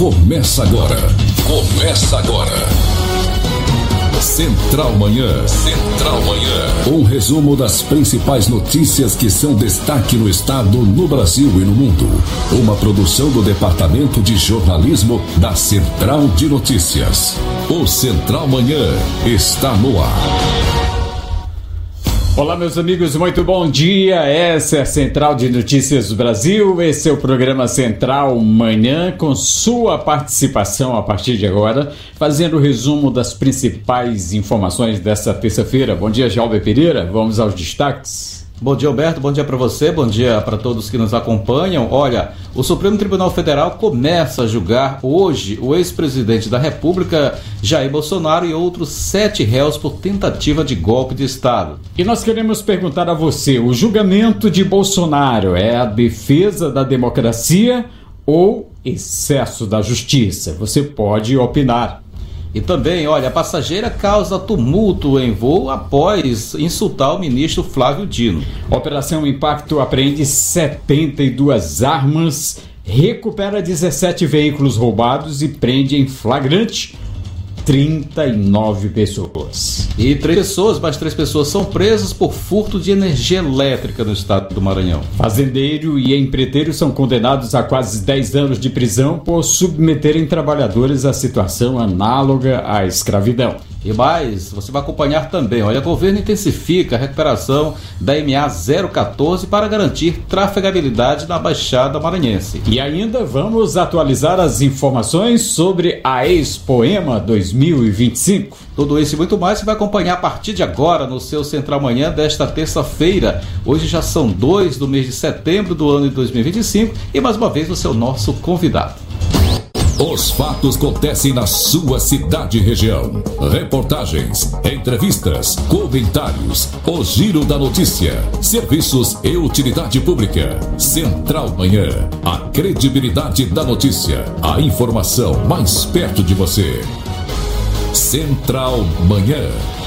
Começa agora. Central Manhã. Um resumo das principais notícias que são destaque no estado, no Brasil e no mundo. Uma produção do Departamento de Jornalismo da Central de Notícias. O Central Manhã está no ar. Olá, meus amigos, muito bom dia. Essa é a Central de Notícias do Brasil. Esse é o programa Central Manhã, com sua participação a partir de agora, fazendo o resumo das principais informações desta terça-feira. Bom dia, Jalber Pereira. Vamos aos destaques. Bom dia, Alberto. Bom dia para você. Bom dia para todos que nos acompanham. Olha, o Supremo Tribunal Federal começa a julgar hoje o ex-presidente da República, Jair Bolsonaro, e outros 7 réus por tentativa de golpe de Estado. E nós queremos perguntar a você, o julgamento de Bolsonaro é a defesa da democracia ou excesso da justiça? Você pode opinar. E também, olha, a passageira causa tumulto em voo após insultar o ministro Flávio Dino. Operação Impacto apreende 72 armas, recupera 17 veículos roubados e prende em flagrante 39 pessoas. E 3 pessoas são presas por furto de energia elétrica no estado do Maranhão. Fazendeiro e empreiteiro são condenados a quase 10 anos de prisão por submeterem trabalhadores a situação análoga à escravidão. E mais, você vai acompanhar também, olha, o governo intensifica a recuperação da MA 014 para garantir trafegabilidade na Baixada Maranhense. E ainda vamos atualizar as informações sobre a Expoema 2025. Tudo isso e muito mais você vai acompanhar a partir de agora no seu Central Manhã desta terça-feira. Hoje já são 2 do mês de setembro do ano de 2025 e mais uma vez você é o nosso convidado. Os fatos acontecem na sua cidade e região. Reportagens, entrevistas, comentários, o giro da notícia, serviços e utilidade pública. Central Manhã, a credibilidade da notícia, a informação mais perto de você. Central Manhã.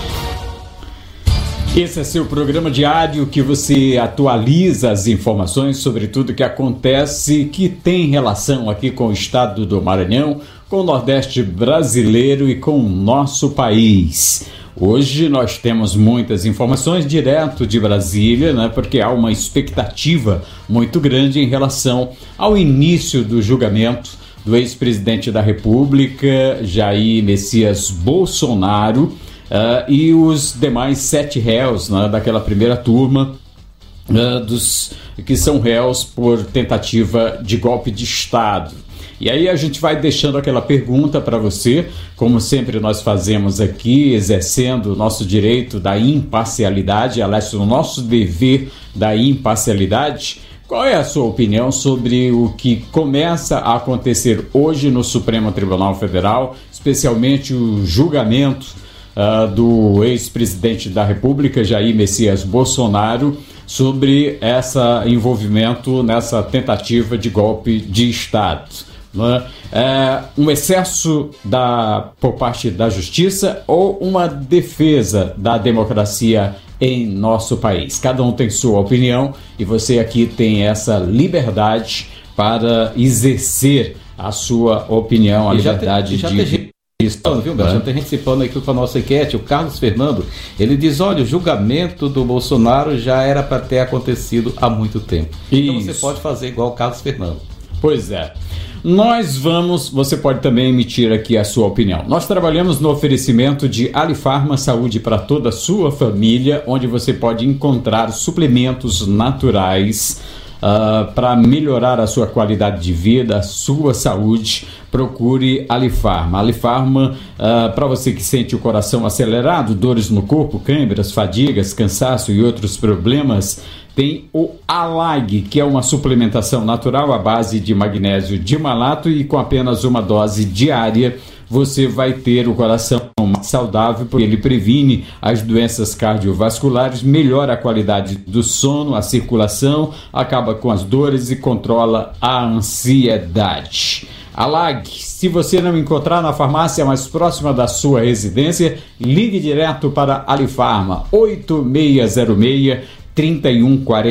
Esse é seu programa diário que você atualiza as informações sobre tudo que acontece, que tem relação aqui com o estado do Maranhão, com o Nordeste brasileiro e com o nosso país. Hoje nós temos muitas informações direto de Brasília, né, porque há uma expectativa muito grande em relação ao início do julgamento do ex-presidente da República, Jair Messias Bolsonaro, e os demais 7 réus, né, daquela primeira turma, dos que são réus por tentativa de golpe de Estado. E aí a gente vai deixando aquela pergunta para você, como sempre nós fazemos aqui, exercendo o nosso direito da imparcialidade, aliás, o nosso dever da imparcialidade. Qual é a sua opinião sobre o que começa a acontecer hoje no Supremo Tribunal Federal, especialmente o julgamento do ex-presidente da República, Jair Messias Bolsonaro, sobre esse envolvimento nessa tentativa de golpe de Estado? Um excesso por parte da justiça ou uma defesa da democracia em nosso país? Cada um tem sua opinião e você aqui tem essa liberdade para exercer a sua opinião, a liberdade de... Já tem gente participando aqui com a nossa enquete. O Carlos Fernando, ele diz, olha, o julgamento do Bolsonaro já era para ter acontecido há muito tempo. Isso. Então você pode fazer igual o Carlos Fernando. Pois é. Você pode também emitir aqui a sua opinião. Nós trabalhamos no oferecimento de Alifarma Saúde para toda a sua família, onde você pode encontrar suplementos naturais para melhorar a sua qualidade de vida, a sua saúde. Procure Alifarma. Alifarma, para você que sente o coração acelerado, dores no corpo, câimbras, fadigas, cansaço e outros problemas, tem o Alag, que é uma suplementação natural à base de magnésio dimalato, e com apenas uma dose diária você vai ter o coração mais saudável, porque ele previne as doenças cardiovasculares, melhora a qualidade do sono, a circulação, acaba com as dores e controla a ansiedade. Alag, se você não encontrar na farmácia mais próxima da sua residência, ligue direto para Alifarma, 8606-3141.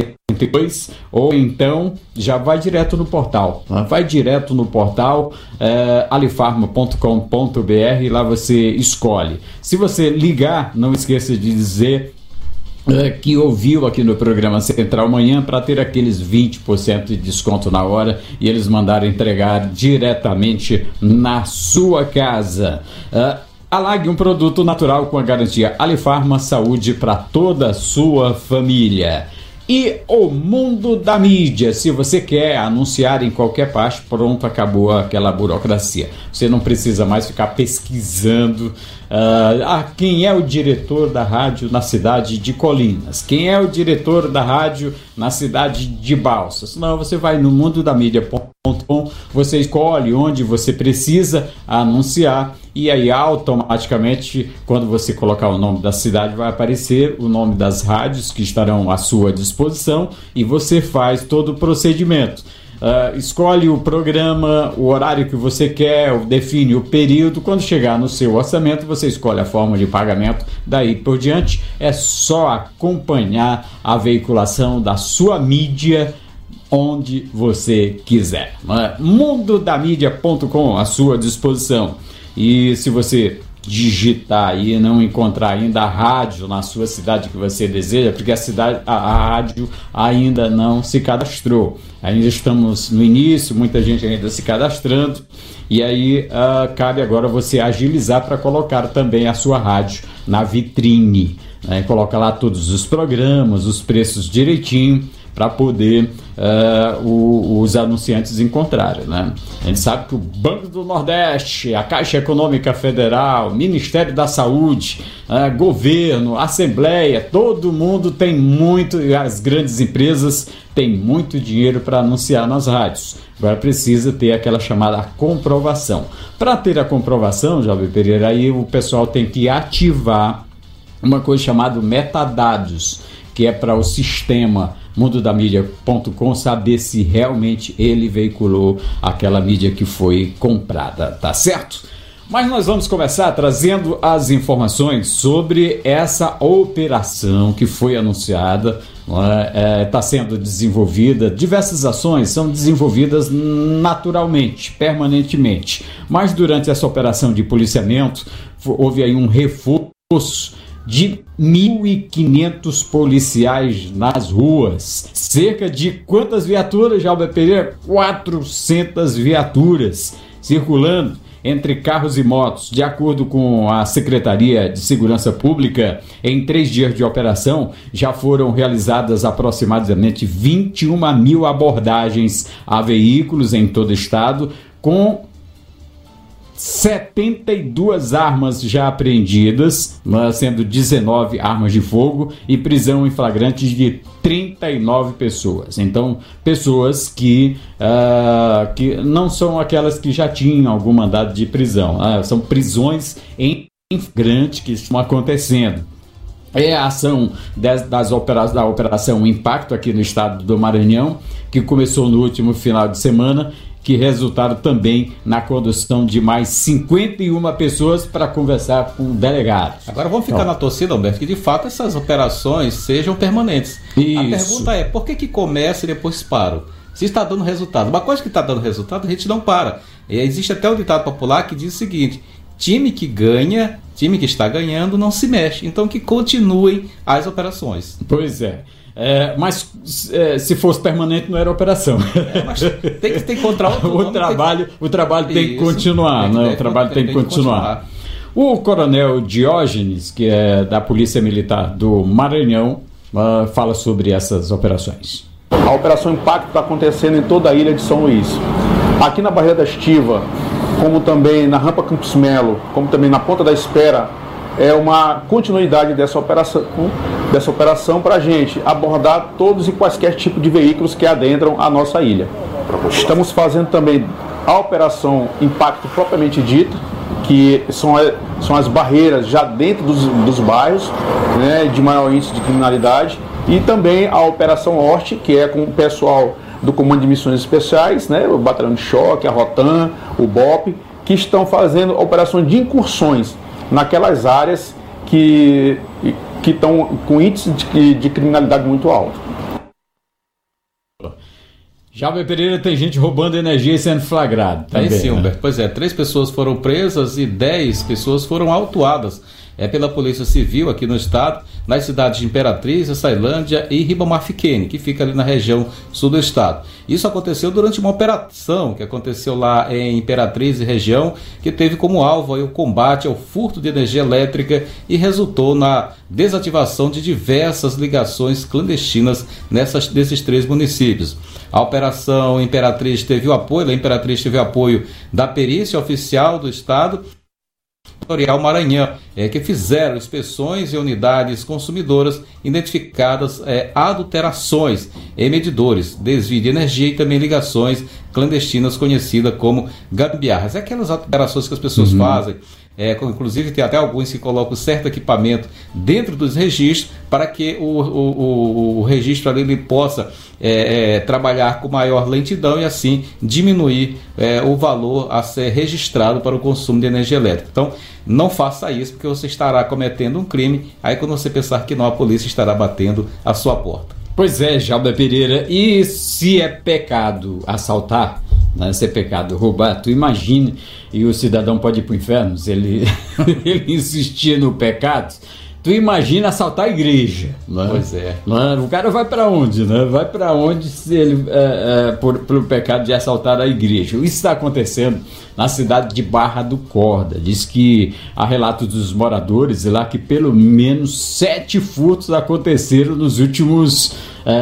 depois, ou então já vai direto no portal. Vai direto no portal alifarma.com.br e lá você escolhe. Se você ligar, não esqueça de dizer que ouviu aqui no programa Central Manhã para ter aqueles 20% de desconto na hora e eles mandaram entregar diretamente na sua casa. Alag, um produto natural com a garantia Alifarma, saúde para toda a sua família. E o mundo da mídia, se você quer anunciar em qualquer parte, pronto, acabou aquela burocracia. Você não precisa mais ficar pesquisando quem é o diretor da rádio na cidade de Colinas, quem é o diretor da rádio na cidade de Balsas. Não, você vai no mundodamídia.com, você escolhe onde você precisa anunciar e aí automaticamente, quando você colocar o nome da cidade, vai aparecer o nome das rádios que estarão à sua disposição e você faz todo o procedimento. Escolhe o programa, o horário que você quer, define o período. Quando chegar no seu orçamento, você escolhe a forma de pagamento. Daí por diante, é só acompanhar a veiculação da sua mídia onde você quiser. Mundodamídia.com à sua disposição. E se você digitar aí e não encontrar ainda a rádio na sua cidade que você deseja, porque a rádio ainda não se cadastrou. Ainda estamos no início, muita gente ainda se cadastrando, e aí cabe agora você agilizar para colocar também a sua rádio na vitrine, né? Coloca lá todos os programas, os preços direitinho, para poder os anunciantes encontrarem, né? A gente sabe que o Banco do Nordeste, a Caixa Econômica Federal, Ministério da Saúde, governo, Assembleia, todo mundo tem muito, as grandes empresas têm muito dinheiro para anunciar nas rádios. Agora precisa ter aquela chamada comprovação. Para ter a comprovação, Jovem Pereira, aí o pessoal tem que ativar uma coisa chamada metadados, que é para o sistema mundodamídia.com saber se realmente ele veiculou aquela mídia que foi comprada, tá certo? Mas nós vamos começar trazendo as informações sobre essa operação que foi anunciada, está sendo desenvolvida, diversas ações são desenvolvidas naturalmente, permanentemente, mas durante essa operação de policiamento houve aí um reforço de 1.500 policiais nas ruas. Cerca de quantas viaturas, Jalber Pereira? 400 viaturas circulando entre carros e motos. De acordo com a Secretaria de Segurança Pública, em 3 dias de operação já foram realizadas aproximadamente 21 mil abordagens a veículos em todo o estado, com 72 armas já apreendidas, sendo 19 armas de fogo e prisão em flagrantes de 39 pessoas. Então, pessoas que não são aquelas que já tinham algum mandado de prisão, são prisões em flagrante que estão acontecendo. É a ação da Operação Impacto aqui no estado do Maranhão, que começou no último final de semana, que resultaram também na condução de mais 51 pessoas para conversar com delegados. Agora vamos ficar na torcida, Alberto, que de fato essas operações sejam permanentes. Isso. A pergunta é, por que começa e depois param? Se está dando resultado. Uma coisa que está dando resultado, a gente não para. E existe até um ditado popular que diz o seguinte: time que ganha, time que está ganhando não se mexe. Então que continuem as operações. Pois é. Mas se fosse permanente não era operação. Mas tem que encontrar o trabalho tem que continuar, né? O trabalho tem que continuar. O coronel Diógenes, que é da Polícia Militar do Maranhão, fala sobre essas operações. A Operação Impacto está acontecendo em toda a ilha de São Luís. Aqui na Barreira da Estiva, como também na Rampa Campos Melo, como também na Ponta da Espera, é uma continuidade dessa operação para a gente abordar todos e quaisquer tipos de veículos que adentram a nossa ilha. Estamos fazendo também a Operação Impacto propriamente dita, que são as barreiras já dentro dos bairros, né, de maior índice de criminalidade, e também a Operação Horte, que é com o pessoal do Comando de Missões Especiais, né, o Batalhão de Choque, a Rotan, o BOP, que estão fazendo operações de incursões naquelas áreas que estão com índice de criminalidade muito alto. Jalber Pereira, tem gente roubando energia e sendo flagrado. Também, sim, Humberto. Pois é, 3 pessoas foram presas e 10 pessoas foram autuadas pela Polícia Civil aqui no estado, nas cidades de Imperatriz, Açailândia e Ribamar Fiquene, que fica ali na região sul do estado. Isso aconteceu durante uma operação que aconteceu lá em Imperatriz e região, que teve como alvo aí o combate ao furto de energia elétrica e resultou na desativação de diversas ligações clandestinas nesses 3 municípios. A operação Imperatriz teve o apoio da perícia oficial do estado, Territorial Maranhão, que fizeram inspeções em unidades consumidoras identificadas adulterações em medidores, desvio de energia e também ligações clandestinas conhecidas como gambiarras. É aquelas alterações que as pessoas fazem. Inclusive tem até alguns que colocam certo equipamento dentro dos registros para que o registro ali ele possa trabalhar com maior lentidão e assim diminuir o valor a ser registrado para o consumo de energia elétrica. Então não faça isso, porque você estará cometendo um crime. Aí quando você pensar que não, a polícia estará batendo a sua porta. Pois é, Jalber Pereira, e se é pecado assaltar, né, se é pecado roubar, tu imagine, e o cidadão pode ir para o inferno se ele insistir no pecado, tu imagina assaltar a igreja, né? Pois é. Né? O cara vai para onde, né? Vai para onde se ele pelo pecado de assaltar a igreja? Isso está acontecendo na cidade de Barra do Corda. Diz que há relatos dos moradores lá que pelo menos 7 furtos aconteceram nos últimos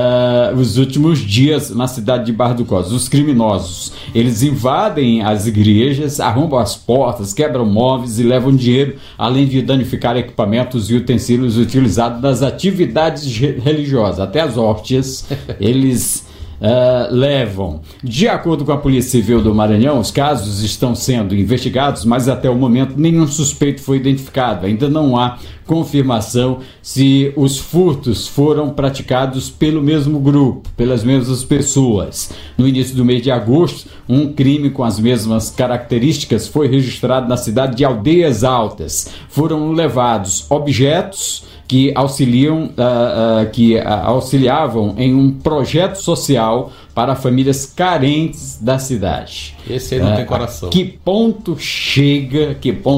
dias na cidade de Barra do Corda. Os criminosos, eles invadem as igrejas, arrombam as portas, quebram móveis e levam dinheiro, além de danificar equipamentos e utensílios utilizados nas atividades religiosas. Até as hóstias eles levam. De acordo com a Polícia Civil do Maranhão, os casos estão sendo investigados, mas até o momento nenhum suspeito foi identificado. Ainda não há confirmação se os furtos foram praticados pelo mesmo grupo, pelas mesmas pessoas. No início do mês de agosto, um crime com as mesmas características foi registrado na cidade de Aldeias Altas. Foram levados objetos que auxiliavam em um projeto social para famílias carentes da cidade. Esse aí não tem coração. Que ponto chega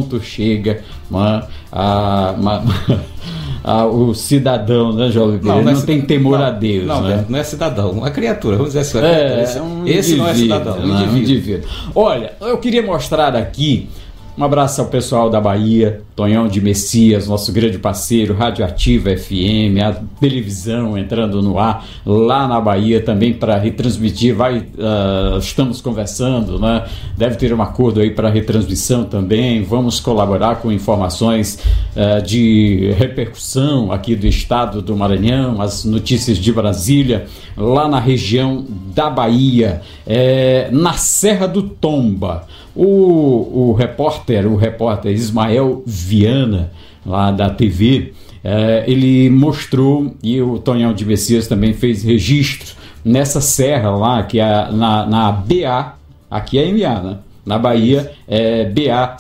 o cidadão, né, Jovem? Não tem temor a Deus. Não é cidadão, uma criatura, vamos dizer assim. Esse não é cidadão, um indivíduo. Olha, eu queria mostrar aqui. Um abraço ao pessoal da Bahia, Tonhão de Messias, nosso grande parceiro, Radioativa FM, a televisão entrando no ar lá na Bahia também para retransmitir. Estamos conversando, né? Deve ter um acordo aí para retransmissão também. Vamos colaborar com informações de repercussão aqui do estado do Maranhão, as notícias de Brasília, lá na região da Bahia, na Serra do Tomba. O repórter Ismael Viana, lá da TV, ele mostrou, e o Tonhão de Messias também fez registro, nessa serra lá, que é na BA, aqui é MA, né? Na Bahia, BA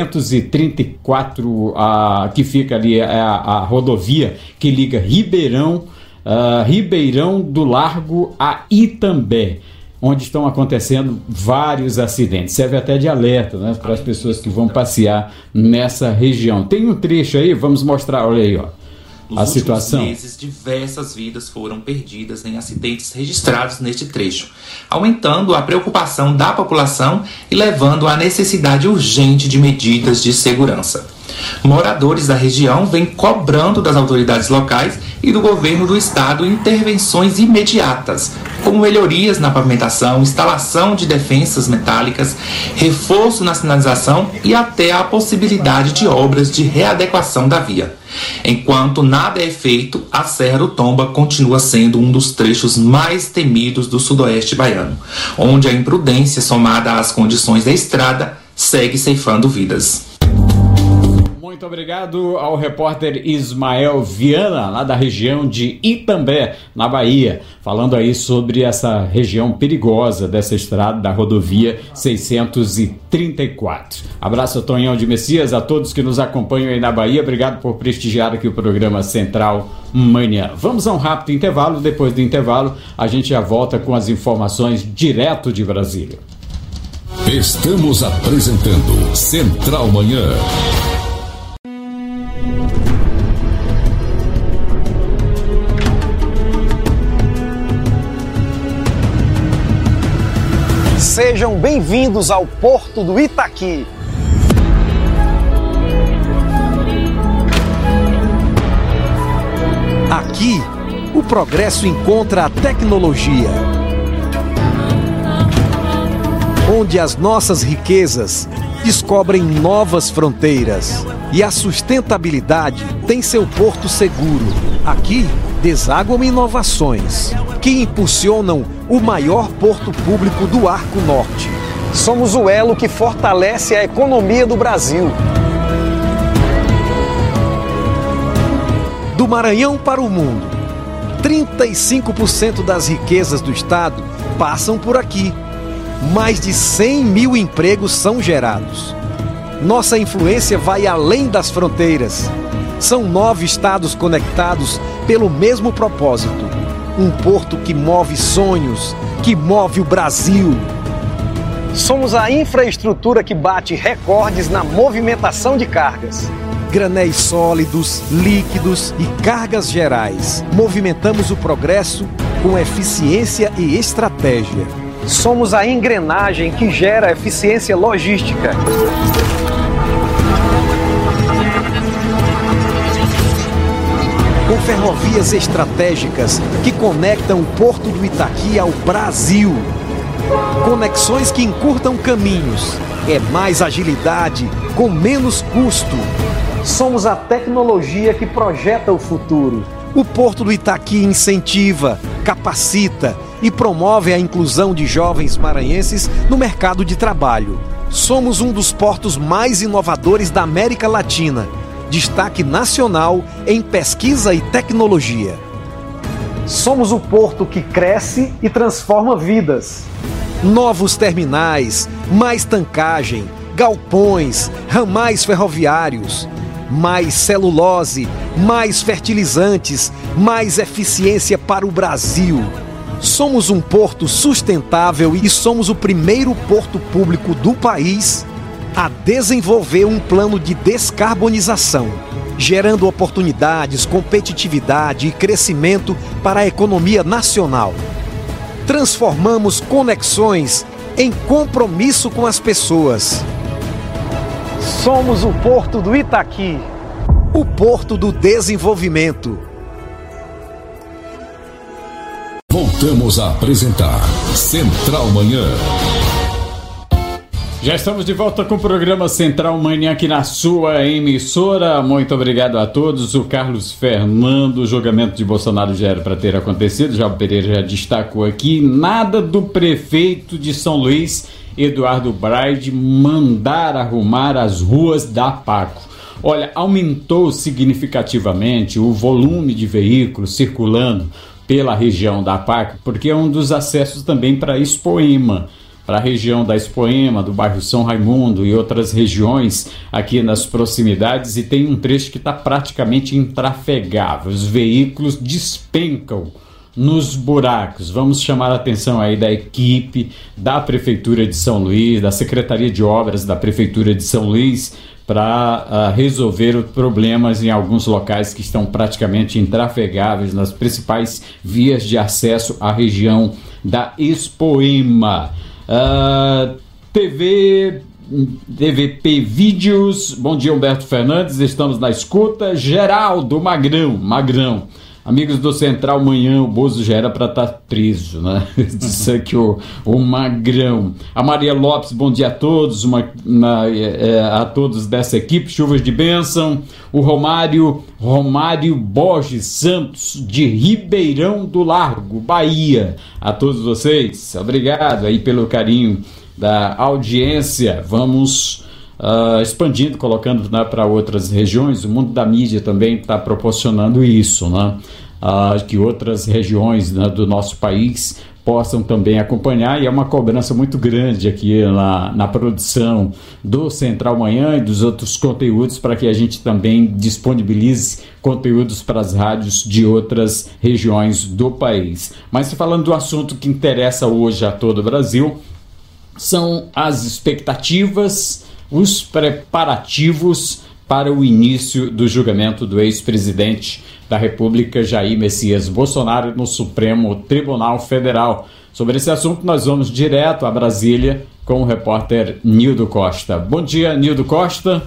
634, que fica ali, a rodovia que liga Ribeirão do Largo a Itambé, onde estão acontecendo vários acidentes. Serve até de alerta, né, para as pessoas que vão passear nessa região. Tem um trecho aí, vamos mostrar, olha aí, ó. A situação. Nos últimos meses, diversas vidas foram perdidas em acidentes registrados neste trecho, aumentando a preocupação da população e levando à necessidade urgente de medidas de segurança. Moradores da região vêm cobrando das autoridades locais e do governo do estado intervenções imediatas, como melhorias na pavimentação, instalação de defensas metálicas, reforço na sinalização e até a possibilidade de obras de readequação da via. Enquanto nada é feito, a Serra do Tomba continua sendo um dos trechos mais temidos do sudoeste baiano, onde a imprudência somada às condições da estrada segue ceifando vidas. Muito obrigado ao repórter Ismael Viana, lá da região de Itambé, na Bahia, falando aí sobre essa região perigosa dessa estrada da rodovia 634. Abraço a Tonhão de Messias, a todos que nos acompanham aí na Bahia. Obrigado por prestigiar aqui o programa Central Manhã. Vamos a um rápido intervalo. Depois do intervalo, a gente já volta com as informações direto de Brasília. Estamos apresentando Central Manhã. Sejam bem-vindos ao Porto do Itaqui. Aqui, o progresso encontra a tecnologia, onde as nossas riquezas descobrem novas fronteiras e a sustentabilidade tem seu porto seguro. Aqui, desaguam inovações que impulsionam o maior porto público do Arco Norte. Somos o elo que fortalece a economia do Brasil. Do Maranhão para o mundo, 35% das riquezas do estado passam por aqui. Mais de 100 mil empregos são gerados. Nossa influência vai além das fronteiras. São 9 estados conectados pelo mesmo propósito. Um porto que move sonhos, que move o Brasil. Somos a infraestrutura que bate recordes na movimentação de cargas. Granéis sólidos, líquidos e cargas gerais. Movimentamos o progresso com eficiência e estratégia. Somos a engrenagem que gera eficiência logística. Com ferrovias estratégicas que conectam o Porto do Itaqui ao Brasil. Conexões que encurtam caminhos. É mais agilidade, com menos custo. Somos a tecnologia que projeta o futuro. O Porto do Itaqui incentiva, capacita e promove a inclusão de jovens maranhenses no mercado de trabalho. Somos um dos portos mais inovadores da América Latina. Destaque nacional em pesquisa e tecnologia. Somos o porto que cresce e transforma vidas. Novos terminais, mais tancagem, galpões, ramais ferroviários, mais celulose, mais fertilizantes, mais eficiência para o Brasil. Somos um porto sustentável e somos o primeiro porto público do país a desenvolver um plano de descarbonização, gerando oportunidades, competitividade e crescimento para a economia nacional. Transformamos conexões em compromisso com as pessoas. Somos o Porto do Itaqui, o Porto do Desenvolvimento. Voltamos a apresentar Central Manhã. Já estamos de volta com o programa Central Manhã aqui na sua emissora. Muito obrigado a todos. O Carlos Fernando, o julgamento de Bolsonaro já era para ter acontecido, já o Pereira já destacou aqui. Nada do prefeito de São Luís, Eduardo Braide, mandar arrumar as ruas da Paco. Olha, aumentou significativamente o volume de veículos circulando pela região da Paco, porque é um dos acessos também para Expoema, para a região da Expoema, do bairro São Raimundo e outras regiões aqui nas proximidades, e tem um trecho que está praticamente intrafegável. Os veículos despencam nos buracos. Vamos chamar a atenção aí da equipe da Prefeitura de São Luís, da Secretaria de Obras da Prefeitura de São Luís, para resolver os problemas em alguns locais que estão praticamente intrafegáveis nas principais vias de acesso à região da Expoema. TVP Vídeos, bom dia Humberto Fernandes, estamos na escuta. Geraldo Magrão, amigos do Central Manhã, o Bozo já era para estar preso, né? Disse aqui o Magrão. A Maria Lopes, bom dia a todos, a todos dessa equipe, chuvas de bênção. O Romário Borges Santos, de Ribeirão do Largo, Bahia. A todos vocês, obrigado aí pelo carinho da audiência. Vamos expandindo, colocando, né, para outras regiões. O mundo da mídia também está proporcionando isso, né? Que outras regiões, né, do nosso país possam também acompanhar, e é uma cobrança muito grande aqui na produção do Central Manhã e dos outros conteúdos, para que a gente também disponibilize conteúdos para as rádios de outras regiões do país. Mas falando do assunto que interessa hoje a todo o Brasil, são as expectativas, os preparativos para o início do julgamento do ex-presidente da República, Jair Messias Bolsonaro, no Supremo Tribunal Federal. Sobre esse assunto, nós vamos direto a Brasília com o repórter Nildo Costa. Bom dia, Nildo Costa.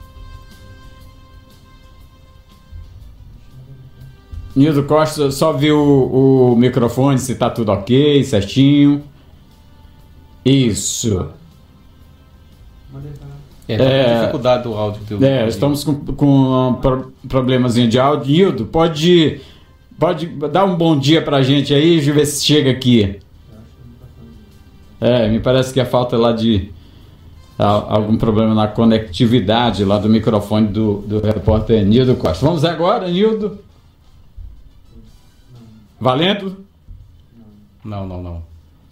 Nildo Costa, só viu o microfone, se está tudo ok, certinho. Isso. Dificuldade do áudio. Estamos com problemazinho de áudio. Nildo, pode dar um bom dia pra gente aí, deixa eu ver se chega aqui. Me parece que a falta lá de algum problema na conectividade lá do microfone do repórter Nildo Costa. Vamos agora, Nildo? Valendo? Não.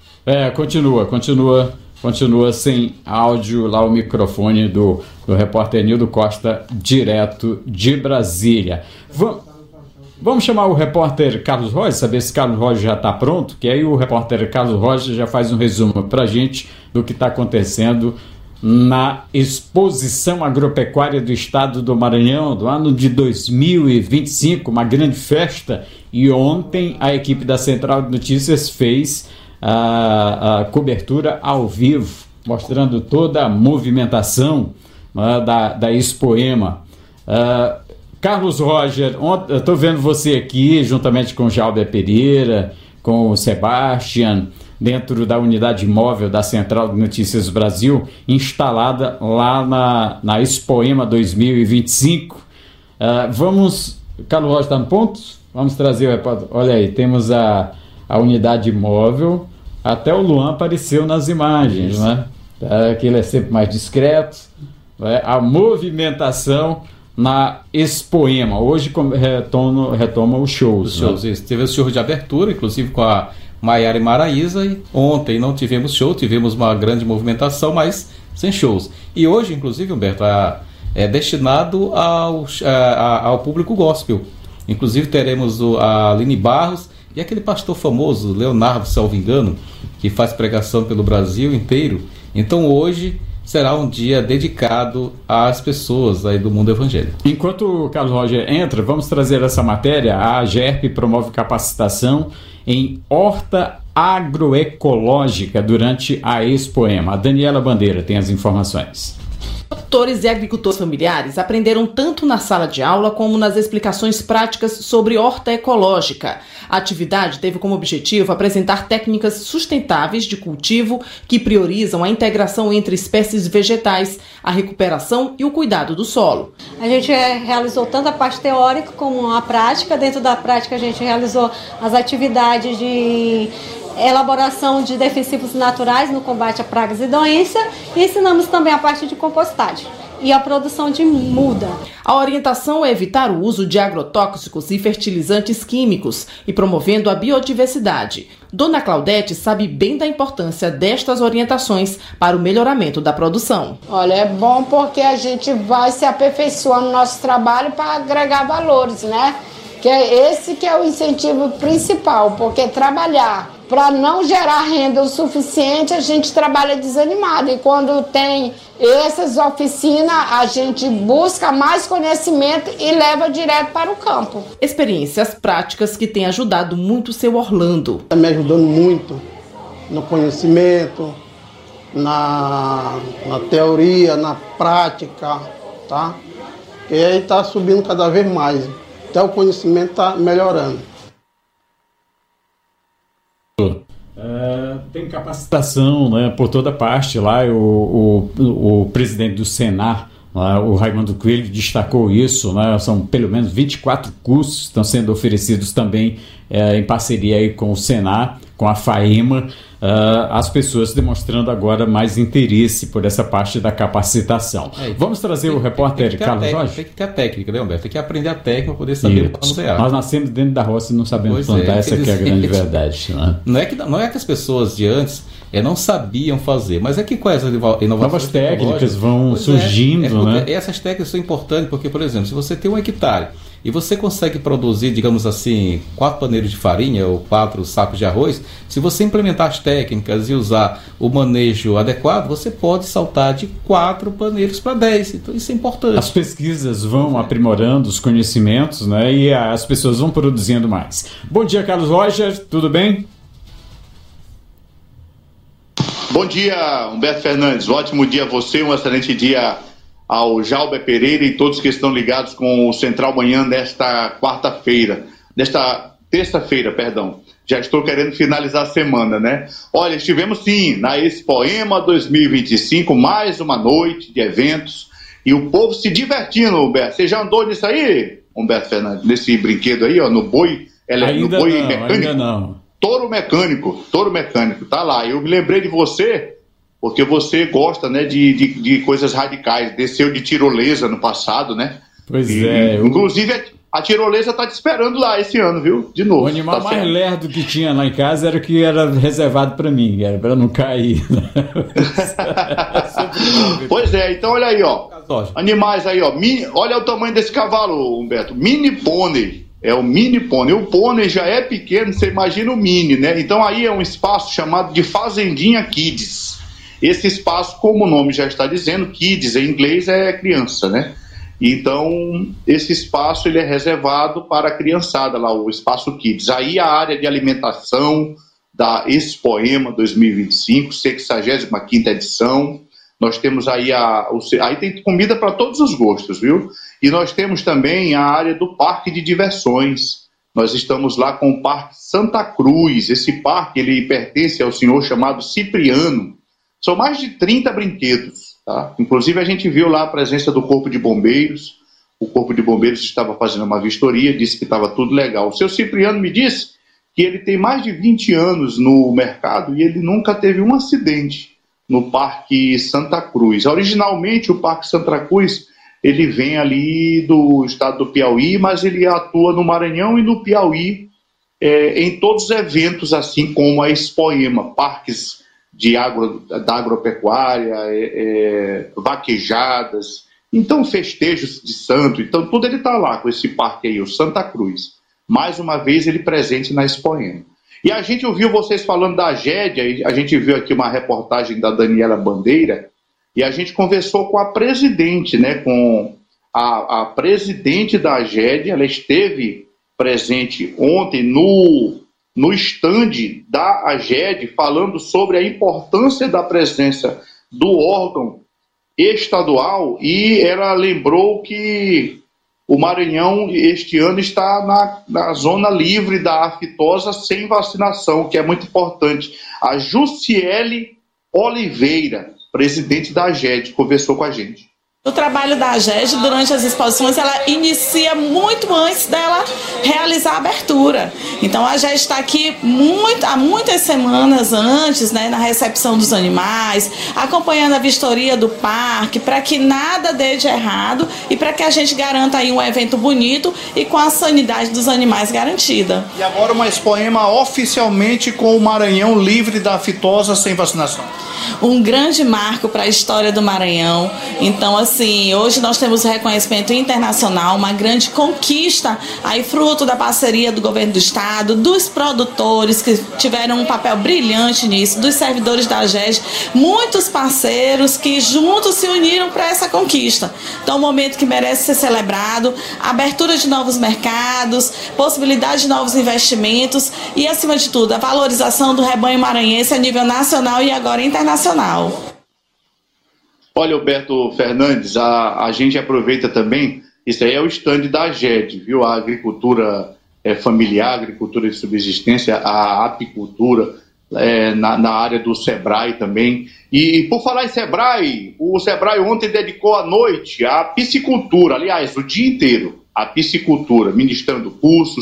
Continua sem áudio lá o microfone do repórter Nildo Costa, direto de Brasília. Vamos chamar o repórter Carlos Rocha, saber se Carlos Rocha já está pronto, que aí o repórter Carlos Rocha já faz um resumo para a gente do que está acontecendo na Exposição Agropecuária do Estado do Maranhão, do ano de 2025, uma grande festa. E ontem a equipe da Central de Notícias fez a cobertura ao vivo, mostrando toda a movimentação da Expoema. Carlos Roger, eu estou vendo você aqui, juntamente com o Jalber Pereira, com o Sebastian, dentro da unidade móvel da Central de Notícias Brasil, instalada lá na Expoema 2025. Carlos Roger está no ponto? Vamos trazer o repórter. Olha aí, temos a unidade móvel. Até o Luan apareceu nas imagens, né? Que ele é sempre mais discreto. A movimentação na Expoema. Hoje retoma os shows. Isso. Teve o show de abertura, inclusive com a Maiara e Maraísa. E ontem não tivemos show, tivemos uma grande movimentação, mas sem shows. E hoje, inclusive, Humberto, é destinado ao público gospel. Inclusive teremos a Aline Barros e aquele pastor famoso, Leonardo, salvo engano, que faz pregação pelo Brasil inteiro. Então hoje será um dia dedicado às pessoas aí do mundo evangélico. Enquanto o Carlos Roger entra, vamos trazer essa matéria. A AGERP promove capacitação em horta agroecológica durante a Expoema. A Daniela Bandeira tem as informações. Produtores e agricultores familiares aprenderam tanto na sala de aula como nas explicações práticas sobre horta ecológica. A atividade teve como objetivo apresentar técnicas sustentáveis de cultivo que priorizam a integração entre espécies vegetais, a recuperação e o cuidado do solo. A gente realizou tanto a parte teórica como a prática. Dentro da prática a gente realizou as atividades de elaboração de defensivos naturais no combate a pragas e doenças, e ensinamos também a parte de compostagem e a produção de muda. A orientação é evitar o uso de agrotóxicos e fertilizantes químicos e promovendo a biodiversidade. Dona Claudete sabe bem da importância destas orientações para o melhoramento da produção. Olha, é bom porque a gente vai se aperfeiçoando no nosso trabalho para agregar valores, né? Que é esse que é o incentivo principal, porque trabalhar para não gerar renda o suficiente, a gente trabalha desanimado. E quando tem essas oficinas, a gente busca mais conhecimento e leva direto para o campo. Experiências práticas que têm ajudado muito o seu Orlando. Está me ajudando muito no conhecimento, na teoria, na prática, tá? E aí está subindo cada vez mais. Até o conhecimento está melhorando. Tem capacitação, né, por toda parte lá. O presidente do Senar, o Raimundo Coelho, destacou isso, né? São pelo menos 24 cursos que estão sendo oferecidos também em parceria aí com o Senar, com a FAEMA, as pessoas demonstrando agora mais interesse por essa parte da capacitação. Vamos trazer o repórter Carlos Jorge? Tem que ter a técnica, né, Humberto? Tem que aprender a técnica para poder saber manusear. Nós nascemos dentro da roça e não sabemos plantar, essa aqui é a grande verdade. Né? Não é que as pessoas de antes não sabiam fazer, mas é que com essas inovações novas técnicas vão surgindo, né? Essas técnicas são importantes porque, por exemplo, se você tem 1 hectare e você consegue produzir, digamos assim, 4 paneiros de farinha ou 4 sacos de arroz, se você implementar as técnicas e usar o manejo adequado, você pode saltar de 4 paneiros para 10. Então isso é importante. As pesquisas vão aprimorando os conhecimentos, né? E as pessoas vão produzindo mais. Bom dia, Carlos Roger, tudo bem? Bom dia, Humberto Fernandes. Ótimo dia a você, um excelente dia ao Jalber Pereira e todos que estão ligados com o Central Manhã desta terça-feira, perdão. Já estou querendo finalizar a semana, né? Olha, estivemos sim na Expoema 2025, mais uma noite de eventos e o povo se divertindo, Humberto. Você já andou nisso aí, Humberto Fernandes? Nesse brinquedo aí, ó, no boi? Ainda não. Touro mecânico, tá lá. Eu me lembrei de você, porque você gosta, né, de coisas radicais. Desceu de tirolesa no passado, né? Pois é. Inclusive, a tirolesa tá te esperando lá esse ano, viu? De novo. O animal mais lerdo que tinha lá em casa era o que era reservado para mim, era para não cair. Pois é, então olha aí, ó. Animais aí, ó. Olha o tamanho desse cavalo, Humberto. Mini pônei. É o mini pônei. O pônei já é pequeno, você imagina o mini, né? Então aí é um espaço chamado de Fazendinha Kids. Esse espaço, como o nome já está dizendo, Kids em inglês é criança, né? Então esse espaço ele é reservado para a criançada lá, o espaço Kids. Aí a área de alimentação da Expoema 2025, 65ª edição. Nós temos aí aí tem comida para todos os gostos, viu? E nós temos também a área do parque de diversões. Nós estamos lá com o Parque Santa Cruz. Esse parque ele pertence ao senhor chamado Cipriano. São mais de 30 brinquedos, tá? Inclusive a gente viu lá a presença do Corpo de Bombeiros. O Corpo de Bombeiros estava fazendo uma vistoria, disse que estava tudo legal. O seu Cipriano me disse que ele tem mais de 20 anos no mercado e ele nunca teve um acidente no Parque Santa Cruz. Originalmente o Parque Santa Cruz ele vem ali do estado do Piauí, mas ele atua no Maranhão e no Piauí em todos os eventos, assim como a Expoema, parques da agropecuária, vaquejadas, então festejos de santo, então tudo ele está lá com esse parque aí, o Santa Cruz. Mais uma vez ele presente na Expoema. E a gente ouviu vocês falando da AGED, a gente viu aqui uma reportagem da Daniela Bandeira, e a gente conversou com a presidente, né, com a presidente da AGED. Ela esteve presente ontem no estande da AGED, falando sobre a importância da presença do órgão estadual, e ela lembrou que o Maranhão este ano está na zona livre da aftosa sem vacinação, que é muito importante. A Jussiele Oliveira, presidente da AGED, conversou com a gente. O trabalho da AGED durante as exposições, ela inicia muito antes dela realizar a abertura. Então a AGED está aqui há muitas semanas antes, né, na recepção dos animais, acompanhando a vistoria do parque, para que nada dê de errado e para que a gente garanta aí um evento bonito e com a sanidade dos animais garantida. E agora uma Expoema oficialmente com o Maranhão livre da aftosa sem vacinação. Um grande marco para a história do Maranhão. Então, assim, hoje nós temos reconhecimento internacional, uma grande conquista, aí fruto da parceria do governo do estado, dos produtores que tiveram um papel brilhante nisso, dos servidores da AGED, muitos parceiros que juntos se uniram para essa conquista. Então, um momento que merece ser celebrado, abertura de novos mercados, possibilidade de novos investimentos e, acima de tudo, a valorização do rebanho maranhense a nível nacional e agora internacional. Olha, Humberto Fernandes, a gente aproveita também, isso aí é o estande da AGED, viu? A agricultura familiar, a agricultura de subsistência, a apicultura, na área do Sebrae também. E por falar em Sebrae, o Sebrae ontem dedicou a noite à piscicultura, aliás, o dia inteiro, à piscicultura, ministrando cursos,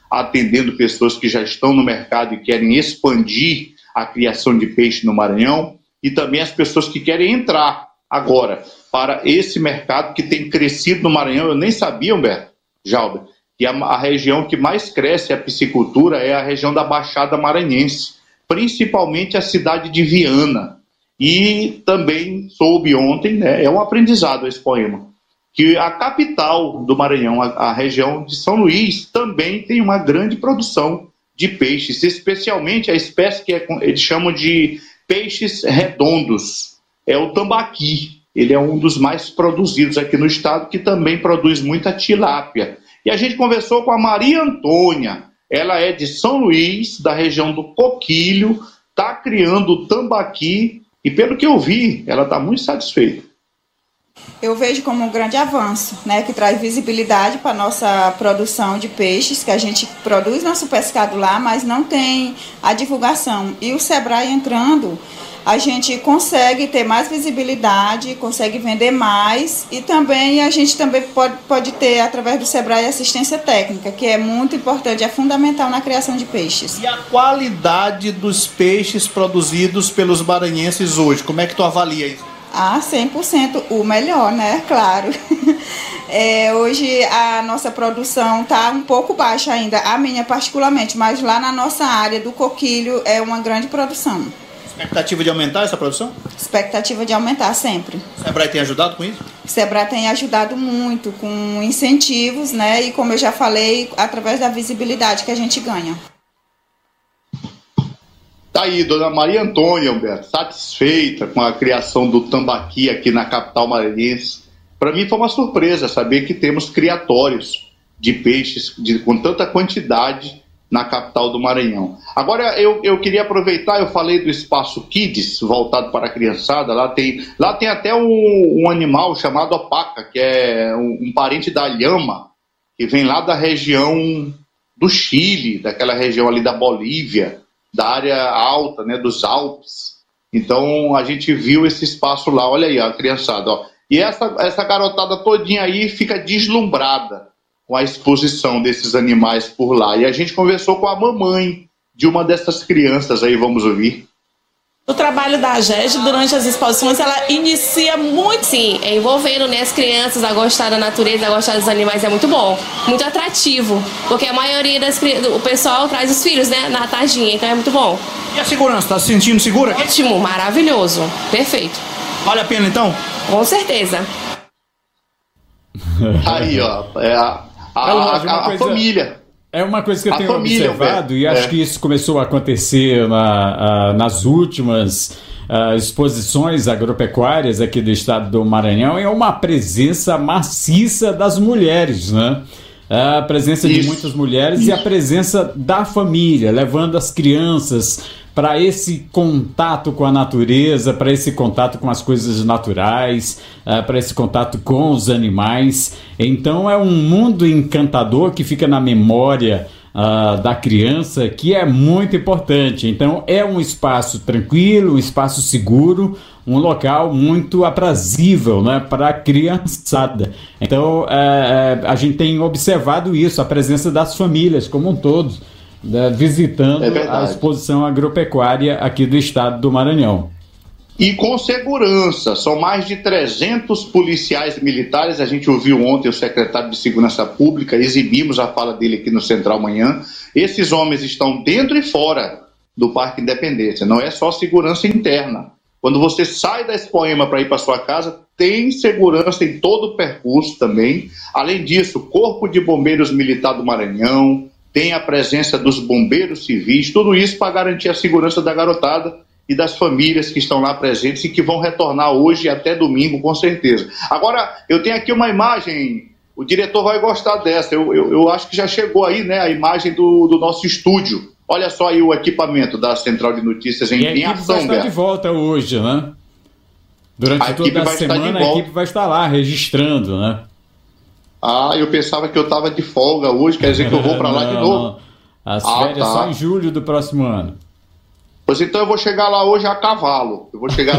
atendendo pessoas que já estão no mercado e querem expandir a criação de peixe no Maranhão, e também as pessoas que querem entrar agora para esse mercado que tem crescido no Maranhão. Eu nem sabia, Humberto, Jalber, que a região que mais cresce a piscicultura é a região da Baixada Maranhense, principalmente a cidade de Viana. E também soube ontem, né, é um aprendizado esse poema, que a capital do Maranhão, a região de São Luís, também tem uma grande produção de peixes, especialmente a espécie que eles chamam de peixes redondos, é o tambaqui. Ele é um dos mais produzidos aqui no estado, que também produz muita tilápia. E a gente conversou com a Maria Antônia, ela é de São Luís, da região do Coquilho, está criando o tambaqui e, pelo que eu vi, ela está muito satisfeita. Eu vejo como um grande avanço, né, que traz visibilidade para a nossa produção de peixes, que a gente produz nosso pescado lá, mas não tem a divulgação. E o Sebrae entrando, a gente consegue ter mais visibilidade, consegue vender mais, e também a gente também pode ter, através do Sebrae, assistência técnica, que é muito importante, é fundamental na criação de peixes. E a qualidade dos peixes produzidos pelos maranhenses hoje, como é que tu avalia isso? 100% o melhor, né? Claro. Hoje a nossa produção está um pouco baixa ainda, a minha particularmente, mas lá na nossa área do Coquilho é uma grande produção. Expectativa de aumentar essa produção? Expectativa de aumentar sempre. O Sebrae tem ajudado com isso? O Sebrae tem ajudado muito com incentivos, né? E como eu já falei, através da visibilidade que a gente ganha. Tá aí, dona Maria Antônia, Humberto, satisfeita com a criação do tambaqui aqui na capital maranhense. Para mim foi uma surpresa saber que temos criatórios de peixes com tanta quantidade na capital do Maranhão. Agora, eu queria aproveitar, eu falei do Espaço Kids, voltado para a criançada, lá tem até um animal chamado opaca, que é um parente da lhama, que vem lá da região do Chile, daquela região ali da Bolívia, da área alta, né, dos Alpes. Então a gente viu esse espaço lá, olha aí a criançada, ó. E essa garotada todinha aí fica deslumbrada com a exposição desses animais por lá. E a gente conversou com a mamãe de uma dessas crianças aí, vamos ouvir. O trabalho da AGED durante as exposições, ela inicia muito... Sim, envolvendo, né, as crianças a gostar da natureza, a gostar dos animais, é muito bom, muito atrativo, porque a maioria o pessoal traz os filhos, né, na tardinha, então é muito bom. E a segurança, tá se sentindo segura? Ótimo, maravilhoso, perfeito. Vale a pena então? Com certeza. Aí, ó, a família. É uma coisa que eu tenho família, observado e acho que isso começou a acontecer nas últimas exposições agropecuárias aqui do estado do Maranhão, é uma presença maciça das mulheres, né? A presença de muitas mulheres e a presença da família, levando as crianças para esse contato com a natureza, para esse contato com as coisas naturais, para esse contato com os animais. Então é um mundo encantador que fica na memória da criança, que é muito importante. Então é um espaço tranquilo, um espaço seguro, um local muito aprazível, né, para a criançada. Então a gente tem observado isso, a presença das famílias como um todo, visitando a exposição agropecuária aqui do estado do Maranhão. E com segurança, são mais de 300 policiais militares. A gente ouviu ontem o secretário de Segurança Pública, exibimos a fala dele aqui no Central Manhã. Esses homens estão dentro e fora do Parque Independência, não é só segurança interna. Quando você sai da Expoema para ir para sua casa, tem segurança em todo o percurso também. Além disso, Corpo de Bombeiros Militar do Maranhão, tem a presença dos bombeiros civis, tudo isso para garantir a segurança da garotada e das famílias que estão lá presentes e que vão retornar hoje e até domingo, com certeza. Agora, eu tenho aqui uma imagem, o diretor vai gostar dessa, eu acho que já chegou aí, né, a imagem do nosso estúdio. Olha só aí o equipamento da Central de Notícias em ação. A equipe vai estar de volta hoje, né? Durante toda a semana a equipe vai estar lá registrando, né? Eu pensava que eu estava de folga hoje, quer dizer que eu vou para lá de novo. Não. As férias só em julho do próximo ano. Pois então eu vou chegar lá hoje a cavalo.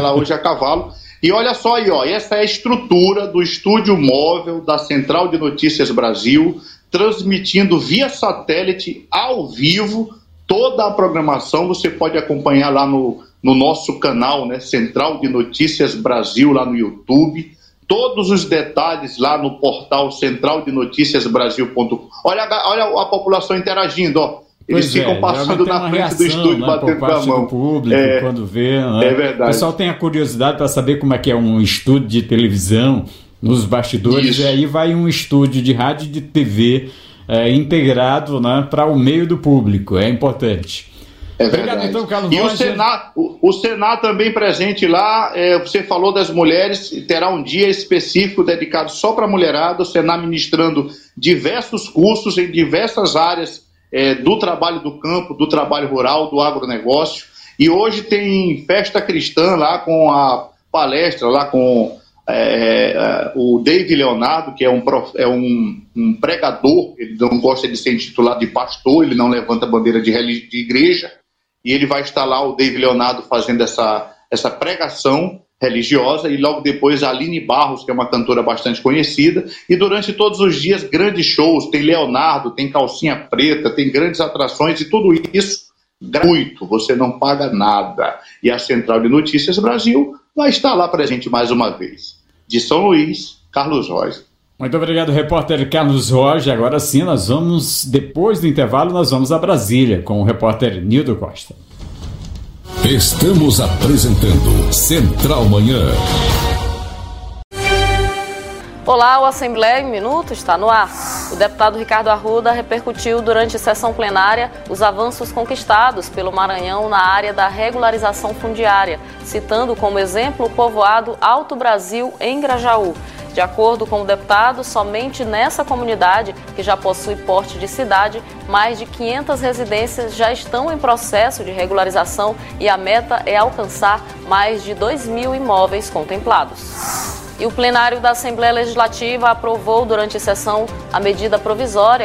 E olha só aí, ó, essa é a estrutura do estúdio móvel da Central de Notícias Brasil. transmitindo via satélite, ao vivo, toda a programação. Você pode acompanhar lá no nosso canal, né, Central de Notícias Brasil, lá no YouTube. Todos os detalhes lá no portal centraldenoticiasbrasil.com. Olha a população interagindo, ó. Eles ficam passando na frente reação, do estúdio, né, batendo com a mão. Do público, quando vê, né? É verdade. O pessoal tem a curiosidade para saber como é que é um estúdio de televisão nos bastidores. Isso. E aí vai um estúdio de rádio e de TV integrado, né, para o meio do público. É importante. Obrigado, então, Carlos Roger. O Senar também presente lá. Você falou das mulheres, terá um dia específico dedicado só para a mulherada. O Senar ministrando diversos cursos em diversas áreas do trabalho do campo, do trabalho rural, do agronegócio. E hoje tem festa cristã lá com a palestra, lá com o David Leonardo, que é um pregador. Ele não gosta de ser intitulado de pastor, ele não levanta bandeira de igreja. E ele vai estar lá, o David Leonardo, fazendo essa pregação religiosa, e logo depois a Aline Barros, que é uma cantora bastante conhecida, e durante todos os dias grandes shows, tem Leonardo, tem Calcinha Preta, tem grandes atrações, e tudo isso gratuito, você não paga nada. E a Central de Notícias Brasil vai estar lá presente mais uma vez. De São Luís, Carlos Roger. Muito obrigado, repórter Carlos Roger. Agora sim, nós vamos, depois do intervalo, nós vamos a Brasília com o repórter Nildo Costa. Estamos apresentando Central Manhã. Olá, o Assembleia em Minuto está no ar. O deputado Ricardo Arruda repercutiu durante sessão plenária os avanços conquistados pelo Maranhão na área da regularização fundiária, citando como exemplo o povoado Alto Brasil, em Grajaú. De acordo com o deputado, somente nessa comunidade, que já possui porte de cidade, mais de 500 residências já estão em processo de regularização e a meta é alcançar mais de 2.000 imóveis contemplados. E o plenário da Assembleia Legislativa aprovou durante a sessão a medida provisória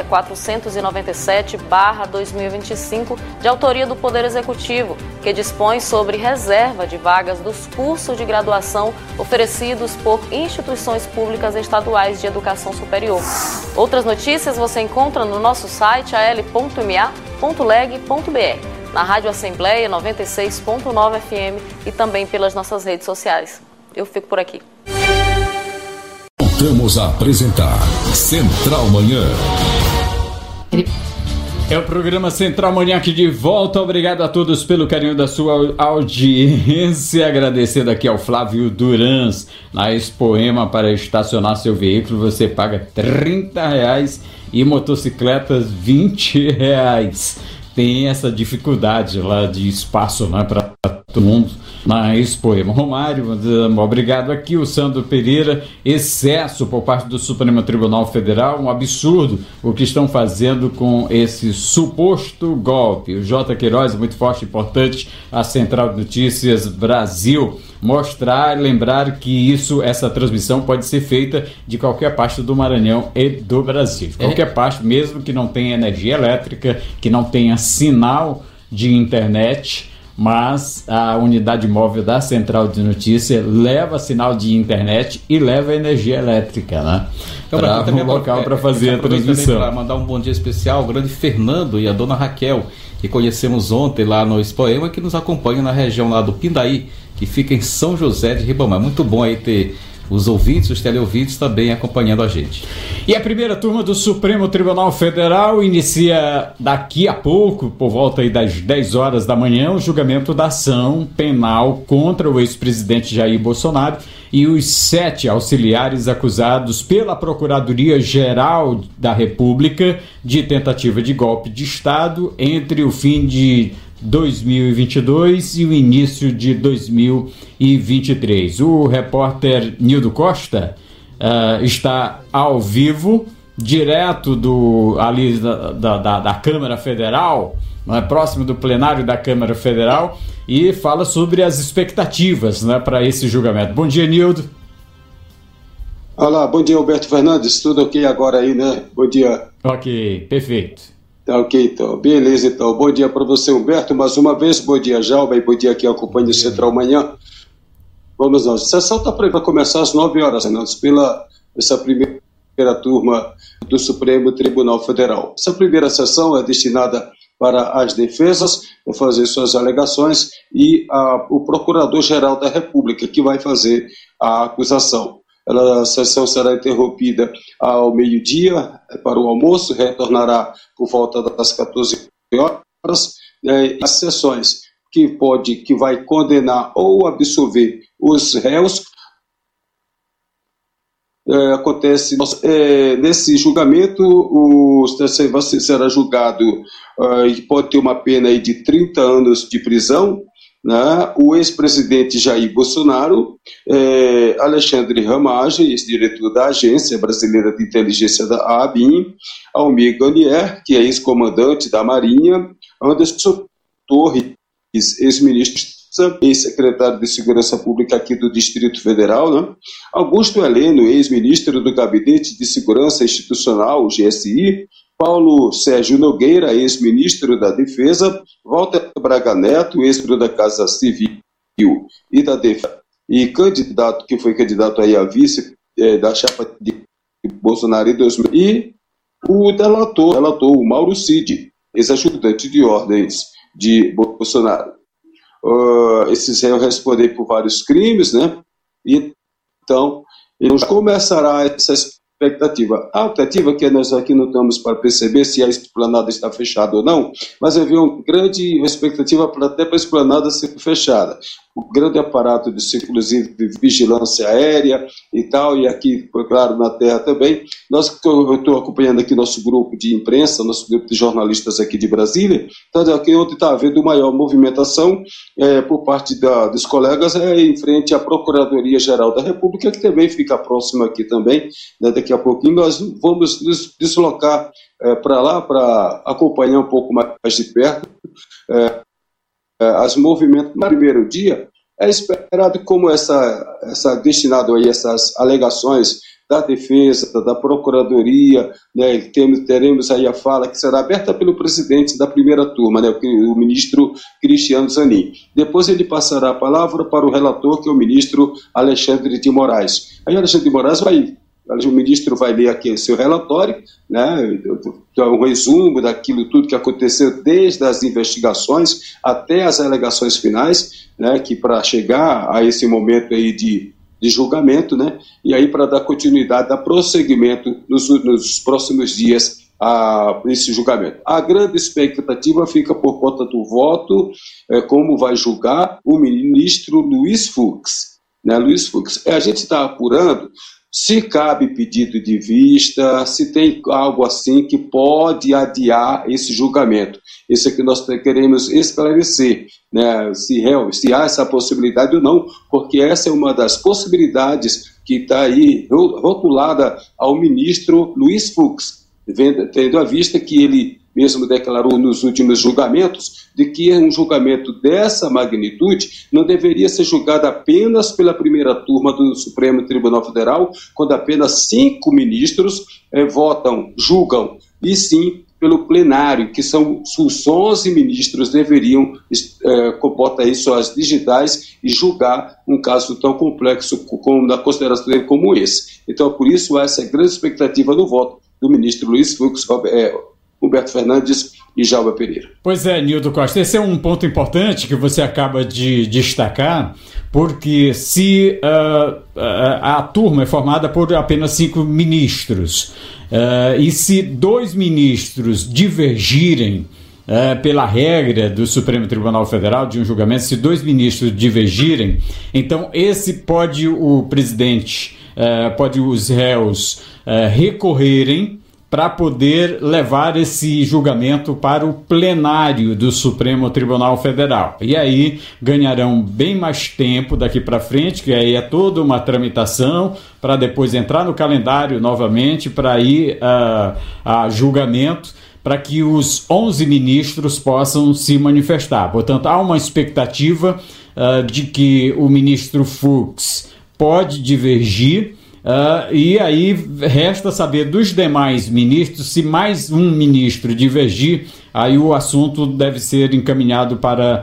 497/2025, de autoria do Poder Executivo, que dispõe sobre reserva de vagas dos cursos de graduação oferecidos por instituições públicas estaduais de educação superior. Outras notícias você encontra no nosso site al.ma.leg.br, na Rádio Assembleia 96.9 FM e também pelas nossas redes sociais. Eu fico por aqui. Voltamos a apresentar Central Manhã. É o programa Central Manhã aqui de volta. Obrigado a todos pelo carinho da sua audiência. Agradecendo aqui ao Flávio Durans. Na Expoema, para estacionar seu veículo, você paga R$30 e motocicletas R$20. Tem essa dificuldade lá de espaço, né, para todo mundo na Expoema. Romário, obrigado aqui. O Sandro Pereira, excesso por parte do Supremo Tribunal Federal, um absurdo o que estão fazendo com esse suposto golpe. O J. Queiroz, muito forte e importante, a Central de Notícias Brasil, mostrar e lembrar que essa transmissão pode ser feita de qualquer parte do Maranhão e do Brasil. De qualquer parte, mesmo que não tenha energia elétrica, que não tenha sinal de internet, mas a unidade móvel da Central de Notícias leva sinal de internet e leva energia elétrica, né? Para um local para fazer a transmissão. Para mandar um bom dia especial ao grande Fernando e a dona Raquel, que conhecemos ontem lá no Expoema, que nos acompanha na região lá do Pindaí, que fica em São José de Ribamar. Muito bom aí ter os ouvintes, os teleouvintes também acompanhando a gente. E a primeira turma do Supremo Tribunal Federal inicia daqui a pouco, por volta aí das 10 horas da manhã, o julgamento da ação penal contra o ex-presidente Jair Bolsonaro e os 7 auxiliares acusados pela Procuradoria-Geral da República de tentativa de golpe de Estado entre o fim de 2022 e o início de 2023. O repórter Nildo Costa está ao vivo, direto ali da Câmara Federal, próximo do plenário da Câmara Federal, e fala sobre as expectativas, para esse julgamento. Bom dia, Nildo. Olá, bom dia, Alberto Fernandes. Tudo ok agora aí, né? Bom dia. Ok, perfeito. Tá ok, então. Beleza, então. Bom dia para você, Humberto, mais uma vez. Bom dia, Jalba, e bom dia aqui ao Companhia Central Manhã. Vamos lá. A sessão está para começar às 9 horas, Fernandes, pela essa primeira primeira turma do Supremo Tribunal Federal. Essa primeira sessão é destinada para as defesas fazer suas alegações e o Procurador-Geral da República, que vai fazer a acusação. A sessão será interrompida ao meio-dia para o almoço, retornará por volta das 14 horas. As sessões que vai condenar ou absolver os réus acontece nesse julgamento. Será julgado e pode ter uma pena aí de 30 anos de prisão, né? O ex-presidente Jair Bolsonaro, Alexandre Ramagem, ex-diretor da Agência Brasileira de Inteligência da ABIN, Almir Garnier, que é ex-comandante da Marinha, Anderson Torres, ex-ministro, ex-secretário de Segurança Pública aqui do Distrito Federal, né? Augusto Heleno, ex-ministro do Gabinete de Segurança Institucional, GSI, Paulo Sérgio Nogueira, ex-ministro da Defesa, Walter Braga Neto, ex-ministro da Casa Civil e da Defesa, e que foi candidato aí a vice da chapa de Bolsonaro em 2000, e o relator, o Mauro Cid, ex-ajudante de ordens de Bolsonaro. Esses réus respondem por vários crimes, né? E, então, começará essa expectativa. A expectativa que nós aqui não estamos para perceber se a esplanada está fechada ou não, mas havia uma grande expectativa até para a esplanada ser fechada. O grande aparato inclusive de vigilância aérea e tal, e aqui, claro, na terra também. Eu estou acompanhando aqui nosso grupo de imprensa, nosso grupo de jornalistas aqui de Brasília, então aqui onde está havendo maior movimentação por parte dos colegas em frente à Procuradoria-Geral da República, que também fica próxima aqui também, né? Daqui a pouquinho nós vamos nos deslocar para lá para acompanhar um pouco mais de perto as movimentos. No primeiro dia, é esperado como destinado aí essas alegações da defesa, da procuradoria, né? Teremos aí a fala que será aberta pelo presidente da primeira turma, né? O ministro Cristiano Zanin. Depois ele passará a palavra para o relator, que é o ministro Alexandre de Moraes. Aí o Alexandre de Moraes o ministro vai ler aqui o seu relatório, né, um resumo daquilo tudo que aconteceu desde as investigações até as alegações finais, né, que para chegar a esse momento aí de julgamento, né, e aí para dar continuidade, dar prosseguimento nos próximos dias a esse julgamento. A grande expectativa fica por conta do voto, como vai julgar o ministro Luiz Fux. Né, Luiz Fux, a gente está apurando se cabe pedido de vista, se tem algo assim que pode adiar esse julgamento. Isso é que nós queremos esclarecer, né? Se há essa possibilidade ou não, porque essa é uma das possibilidades que está aí rotulada ao ministro Luiz Fux, tendo à vista que ele mesmo declarou nos últimos julgamentos de que um julgamento dessa magnitude não deveria ser julgado apenas pela primeira turma do Supremo Tribunal Federal, quando apenas 5 ministros julgam, e sim pelo plenário, que são os 11 ministros deveriam botar aí suas digitais e julgar um caso tão complexo na consideração dele como esse. Então, por isso, essa é a grande expectativa do voto do ministro Luiz Fux, Humberto Fernandes e Jalba Pereira. Pois é, Nildo Costa, esse é um ponto importante que você acaba de destacar, porque se a turma é formada por apenas 5 ministros, e se 2 ministros divergirem pela regra do Supremo Tribunal Federal de um julgamento, se 2 ministros divergirem, então o presidente, pode os réus recorrerem para poder levar esse julgamento para o plenário do Supremo Tribunal Federal. E aí ganharão bem mais tempo daqui para frente, que aí é toda uma tramitação para depois entrar no calendário novamente para ir a julgamento, para que os 11 ministros possam se manifestar. Portanto, há uma expectativa de que o ministro Fux pode divergir, e aí resta saber dos demais ministros, se mais um ministro divergir, aí o assunto deve ser encaminhado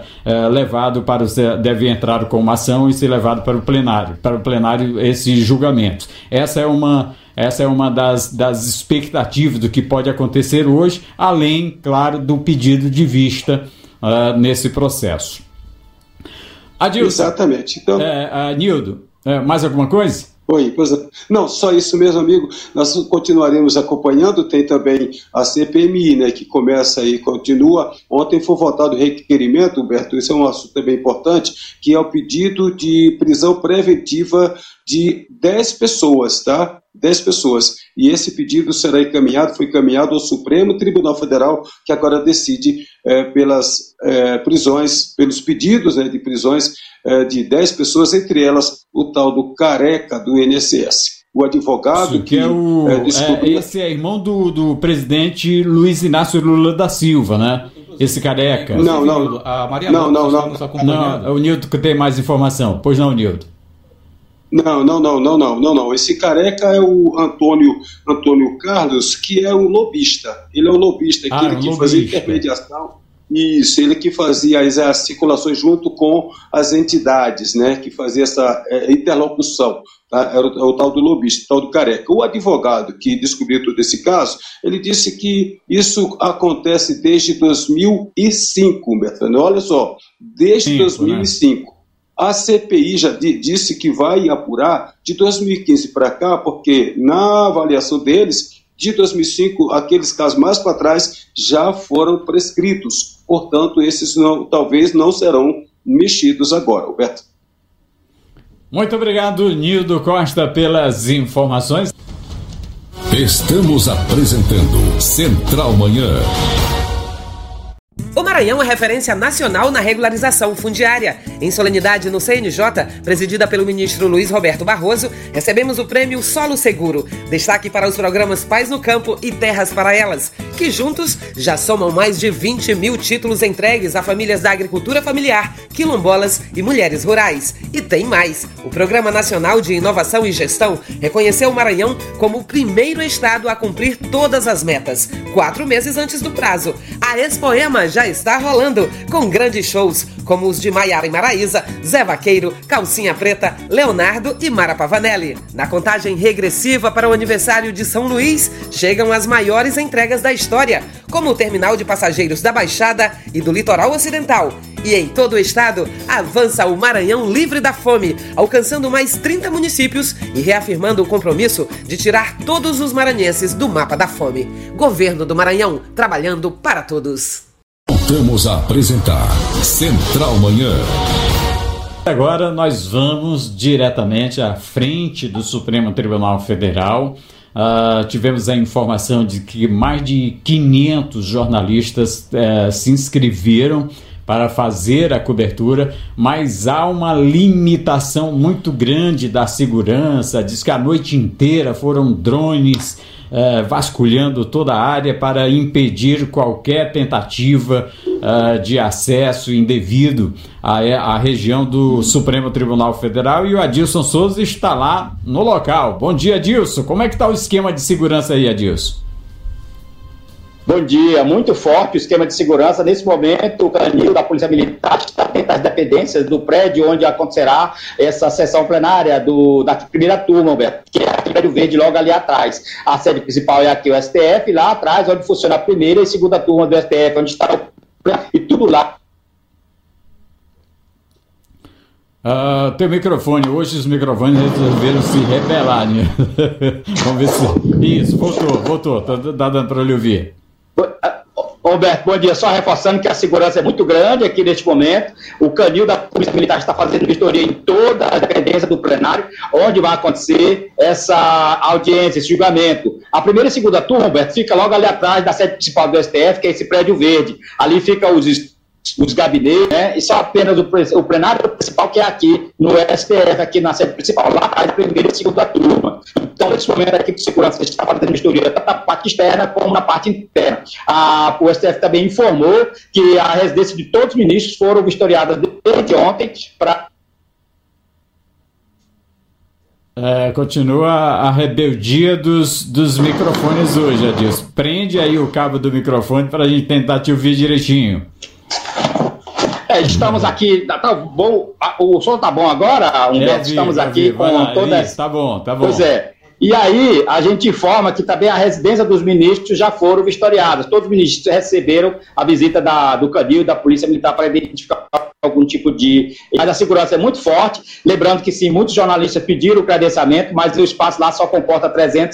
deve entrar com uma ação e ser levado para o plenário esse julgamento. Essa é uma Essa é uma das expectativas do que pode acontecer hoje, além, claro, do pedido de vista nesse processo. Adilson, exatamente. Então, Nildo, mais alguma coisa? Oi, não, só isso mesmo, amigo. Nós continuaremos acompanhando. Tem também a CPMI, né, que começa e continua. Ontem foi votado o requerimento, Humberto, isso é um assunto também importante, que é o pedido de prisão preventiva de 10 pessoas, tá? 10 pessoas. E esse pedido será foi encaminhado ao Supremo Tribunal Federal, que agora decide pelas prisões, pelos pedidos, né, de prisões de 10 pessoas, entre elas o tal do Careca do INSS. O advogado que descobriu... Esse é irmão do presidente Luiz Inácio Lula da Silva, né? Esse Careca. Não. A Maria não. O Nildo que tem mais informação. Pois não, Nildo? Não. Esse Careca é o Antônio Carlos, que é um lobista. Ele é um lobista, aquele que fazia intermediação. Isso, ele que fazia as circulações junto com as entidades, né, que fazia essa interlocução, tá? Era o tal do lobista, o tal do Careca. O advogado que descobriu todo esse caso, ele disse que isso acontece desde 2005, Bertrand. Olha só, desde 2005. Né? A CPI já disse que vai apurar de 2015 para cá, porque na avaliação deles, de 2005, aqueles casos mais para trás já foram prescritos. Portanto, esses talvez não serão mexidos agora, Roberto. Muito obrigado, Nildo Costa, pelas informações. Estamos apresentando Central Manhã. O Maranhão é referência nacional na regularização fundiária. Em solenidade no CNJ, presidida pelo ministro Luiz Roberto Barroso, recebemos o prêmio Solo Seguro. Destaque para os programas Paz no Campo e Terras para Elas, que juntos já somam mais de 20 mil títulos entregues a famílias da agricultura familiar, quilombolas e mulheres rurais. E tem mais. O Programa Nacional de Inovação e Gestão reconheceu o Maranhão como o primeiro estado a cumprir todas as metas, 4 meses antes do prazo. A Expoema já está rolando, com grandes shows como os de Maiara e Maraísa, Zé Vaqueiro, Calcinha Preta, Leonardo e Mara Pavanelli. Na contagem regressiva para o aniversário de São Luís, chegam as maiores entregas da história, como o terminal de passageiros da Baixada e do Litoral Ocidental. E em todo o estado, avança o Maranhão livre da fome, alcançando mais 30 municípios e reafirmando o compromisso de tirar todos os maranhenses do mapa da fome. Governo do Maranhão, trabalhando para todos. Voltamos a apresentar Central Manhã. Agora nós vamos diretamente à frente do Supremo Tribunal Federal. Tivemos a informação de que mais de 500 jornalistas se inscreveram para fazer a cobertura, mas há uma limitação muito grande da segurança. Diz que a noite inteira foram drones vasculhando toda a área para impedir qualquer tentativa de acesso indevido à região do Supremo Tribunal Federal, e o Adilson Souza está lá no local. Bom dia, Adilson. Como é que está o esquema de segurança aí, Adilson? Bom dia, muito forte o esquema de segurança. Nesse momento, o canil da Polícia Militar está dentro das dependências do prédio onde acontecerá essa sessão plenária da primeira turma, Roberto, que é aqui no Prédio Verde, logo ali atrás. A sede principal é aqui o STF, lá atrás, onde funciona a primeira e segunda turma do STF, onde está e tudo lá. Teu microfone, hoje os microfones resolveram se rebelar, né? Vamos ver se... Isso, voltou, tá dando para lhe ouvir. Roberto, bom dia. Só reforçando que a segurança é muito grande aqui neste momento. O canil da Polícia Militar está fazendo vistoria em toda a dependência do plenário, onde vai acontecer essa audiência, esse julgamento. A primeira e segunda turma, Roberto, fica logo ali atrás da sede principal do STF, que é esse prédio verde. Ali fica os gabinetes, né? E só apenas o plenário principal, que é aqui no STF, aqui na sede principal, lá atrás da primeira e segunda turma. Então, nesse momento, a equipe de segurança está fazendo vistoria tanto na parte externa como na parte interna. O STF também informou que a residência de todos os ministros foram vistoriadas desde ontem para... Continua a rebeldia dos microfones hoje, Adilson. Prende aí o cabo do microfone para a gente tentar te ouvir direitinho. Estamos aqui, tá bom, o som tá bom agora, Humberto? Estamos aqui com todas... Isso, tá bom. Pois é, E aí a gente informa que também a residência dos ministros já foram vistoriadas. Todos os ministros receberam a visita do Canil e da Polícia Militar para identificar algum tipo de... Mas a segurança é muito forte, lembrando que sim, muitos jornalistas pediram o credenciamento, mas o espaço lá só comporta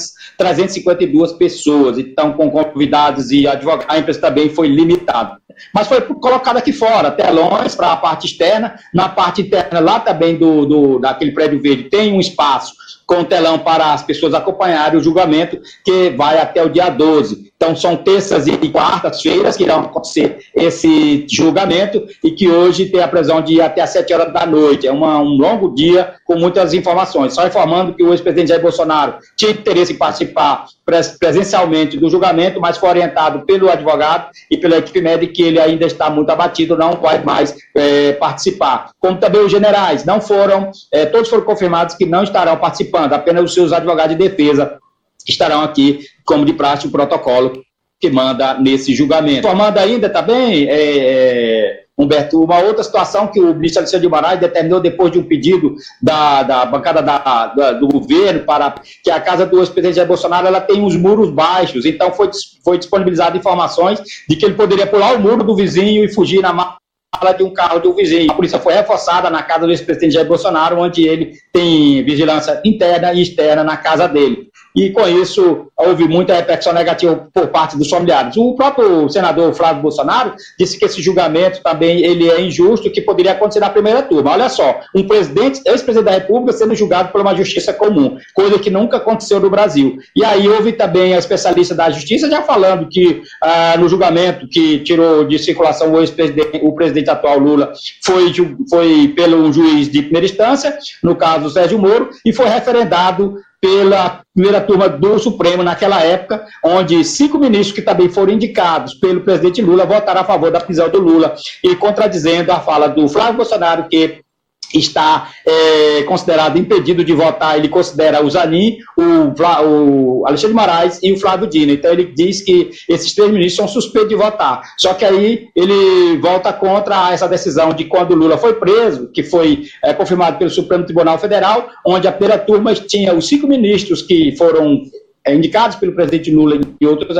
352 pessoas, então com convidados e advogados, a imprensa também foi limitada. Mas foi colocado aqui fora, telões para a parte externa, na parte interna lá também daquele prédio verde tem um espaço com telão para as pessoas acompanharem o julgamento, que vai até o dia 12. Então, são terças e quartas-feiras que irão acontecer esse julgamento e que hoje tem a previsão de ir até às 7 horas da noite. É um longo dia com muitas informações. Só informando que o ex-presidente Jair Bolsonaro tinha interesse em participar presencialmente do julgamento, mas foi orientado pelo advogado e pela equipe médica que ele ainda está muito abatido, não vai mais participar. Como também os generais, não foram, todos foram confirmados que não estarão participando, apenas os seus advogados de defesa estarão aqui, como de praxe, o protocolo que manda nesse julgamento. Informando ainda também, Humberto, uma outra situação que o ministro Alexandre de Moraes determinou depois de um pedido da bancada do governo para que a casa do ex-presidente Jair Bolsonaro ela tem os muros baixos, então foi disponibilizado informações de que ele poderia pular o muro do vizinho e fugir na mala de um carro de um vizinho. A polícia foi reforçada na casa do ex-presidente Jair Bolsonaro, onde ele tem vigilância interna e externa na casa dele. E com isso houve muita repercussão negativa por parte dos familiares. O próprio senador Flávio Bolsonaro disse que esse julgamento também ele é injusto e que poderia acontecer na primeira turma. Olha só, um ex-presidente da República sendo julgado por uma justiça comum, coisa que nunca aconteceu no Brasil. E aí houve também a especialista da justiça já falando que no julgamento que tirou de circulação o presidente atual Lula foi pelo juiz de primeira instância, no caso Sérgio Moro, e foi referendado pela primeira turma do Supremo naquela época, onde 5 ministros que também foram indicados pelo presidente Lula votaram a favor da prisão do Lula e contradizendo a fala do Flávio Bolsonaro, que está considerado impedido de votar. Ele considera o Zanin, o Alexandre de Moraes e o Flávio Dino. Então ele diz que esses 3 ministros são suspeitos de votar. Só que aí ele volta contra essa decisão de quando o Lula foi preso, que foi confirmado pelo Supremo Tribunal Federal, onde a primeira turma tinha os 5 ministros que foram indicados pelo presidente Lula e outros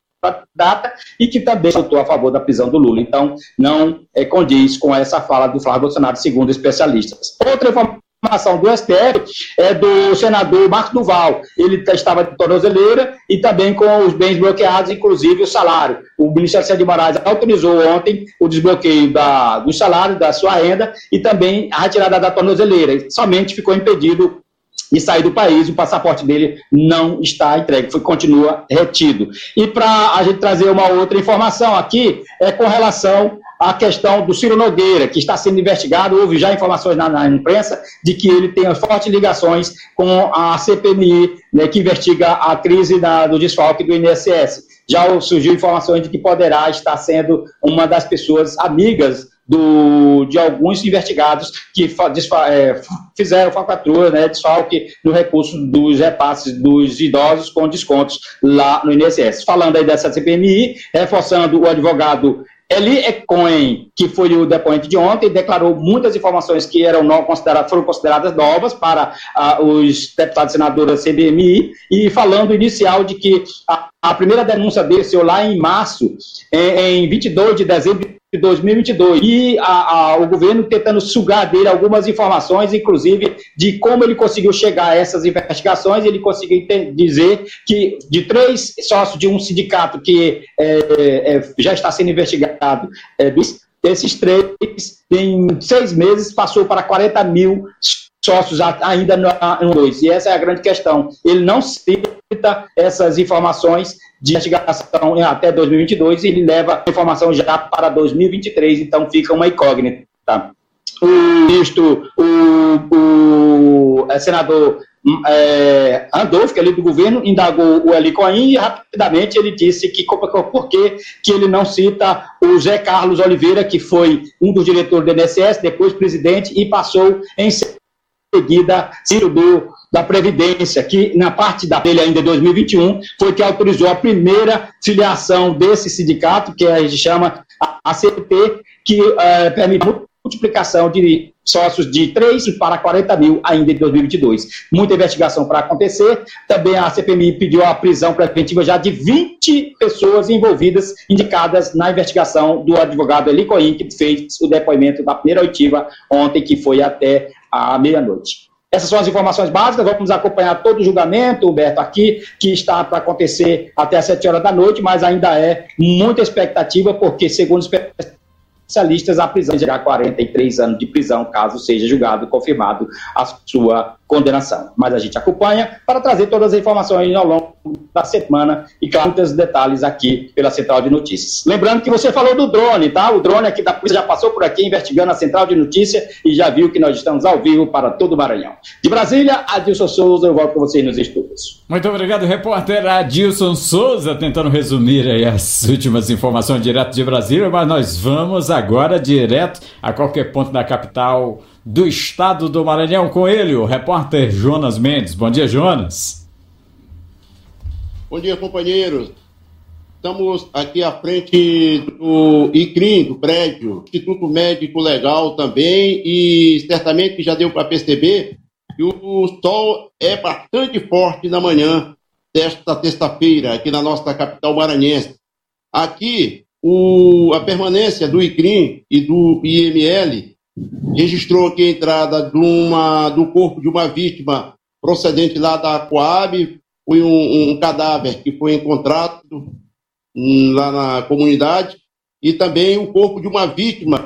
data, e que também votou a favor da prisão do Lula. Então, não condiz com essa fala do Flávio Bolsonaro, segundo especialistas. Outra informação do STF é do senador Marcos Duval. Ele estava de tornozeleira e também com os bens bloqueados, inclusive o salário. O ministro Alexandre de Moraes autorizou ontem o desbloqueio do salário, da sua renda, e também a retirada da tornozeleira. Somente ficou impedido de sair do país, o passaporte dele não está entregue, continua retido. E para a gente trazer uma outra informação aqui, com relação à questão do Ciro Nogueira, que está sendo investigado, houve já informações na imprensa de que ele tem fortes ligações com a CPMI, né, que investiga a crise do desfalque do INSS. Já surgiu informações de que poderá estar sendo uma das pessoas amigas de alguns investigados que fizeram falcatrua, né, desfalque no recurso dos repasses dos idosos com descontos lá no INSS. Falando aí dessa CPMI, reforçando o advogado Eli Cohen, que foi o depoente de ontem, declarou muitas informações que foram consideradas novas para os deputados e senadores da CPMI, e falando inicial de que a primeira denúncia desceu lá em março, em 22 de dezembro de 2022, e o governo tentando sugar dele algumas informações, inclusive de como ele conseguiu chegar a essas investigações. Ele conseguiu dizer que de 3 sócios de um sindicato que já está sendo investigado, esses 3, em 6 meses, passou para 40 mil sócios ainda no 2. E essa é a grande questão. Ele não cita essas informações de investigação até 2022 e ele leva a informação já para 2023, então fica uma incógnita. Tá? O ministro, o senador Randolph, que é ali do governo, indagou o Eli Cohen e rapidamente ele disse que por que ele não cita o Zé Carlos Oliveira, que foi um dos diretores do INSS, depois presidente, e passou em seguida Ciro da Previdência, que na parte dele ainda em 2021 foi que autorizou a primeira filiação desse sindicato, que a gente chama a CP, que permite multiplicação de sócios de 3 para 40 mil ainda em 2022. Muita investigação para acontecer. Também a CPMI pediu a prisão preventiva já de 20 pessoas envolvidas, indicadas na investigação do advogado Eli Cohen, que fez o depoimento da primeira oitiva ontem, que foi até a meia-noite. Essas são as informações básicas. Vamos acompanhar todo o julgamento, Humberto, aqui, que está para acontecer até às 7 horas da noite, mas ainda é muita expectativa, porque, segundo os especialistas, a prisão será 43 anos de prisão, caso seja julgado e confirmado a sua condenação. Mas a gente acompanha para trazer todas as informações ao longo da semana e, claro, muitos detalhes aqui pela Central de Notícias. Lembrando que você falou do drone, tá? O drone aqui da polícia já passou por aqui investigando a Central de Notícias e já viu que nós estamos ao vivo para todo o Maranhão. De Brasília, Adilson Souza, eu volto com vocês nos estúdios. Muito obrigado, repórter Adilson Souza, tentando resumir aí as últimas informações direto de Brasília, mas nós vamos agora direto a qualquer ponto da capital do estado do Maranhão com ele, o repórter Jonas Mendes. Bom dia, Jonas. Bom dia, companheiros. Estamos aqui à frente do ICRIM, do prédio, Instituto Médico Legal também, e certamente já deu para perceber que o sol é bastante forte na manhã desta terça-feira, aqui na nossa capital maranhense. Aqui, a permanência do ICRIM e do IML registrou aqui a entrada do corpo de uma vítima procedente lá da Coab. Foi um cadáver que foi encontrado lá na comunidade, e também o corpo de uma vítima,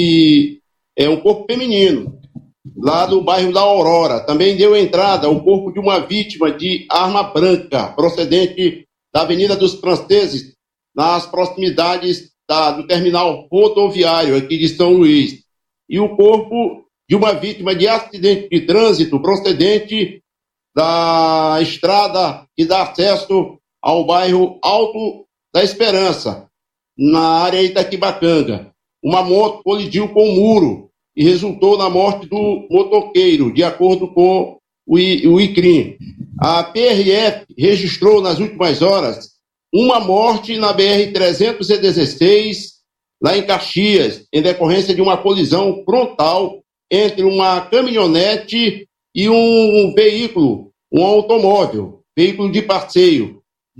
um corpo feminino, lá do bairro da Aurora. Também deu entrada o corpo de uma vítima de arma branca, procedente da Avenida dos Franceses, nas proximidades do terminal rodoviário aqui de São Luís. E o corpo de uma vítima de acidente de trânsito procedente da estrada que dá acesso ao bairro Alto da Esperança, na área Itaquibacanga. Uma moto colidiu com um muro e resultou na morte do motoqueiro, de acordo com o ICRIM. A PRF registrou nas últimas horas uma morte na BR-316, lá em Caxias, em decorrência de uma colisão frontal entre uma caminhonete e um veículo, um automóvel, veículo de passeio.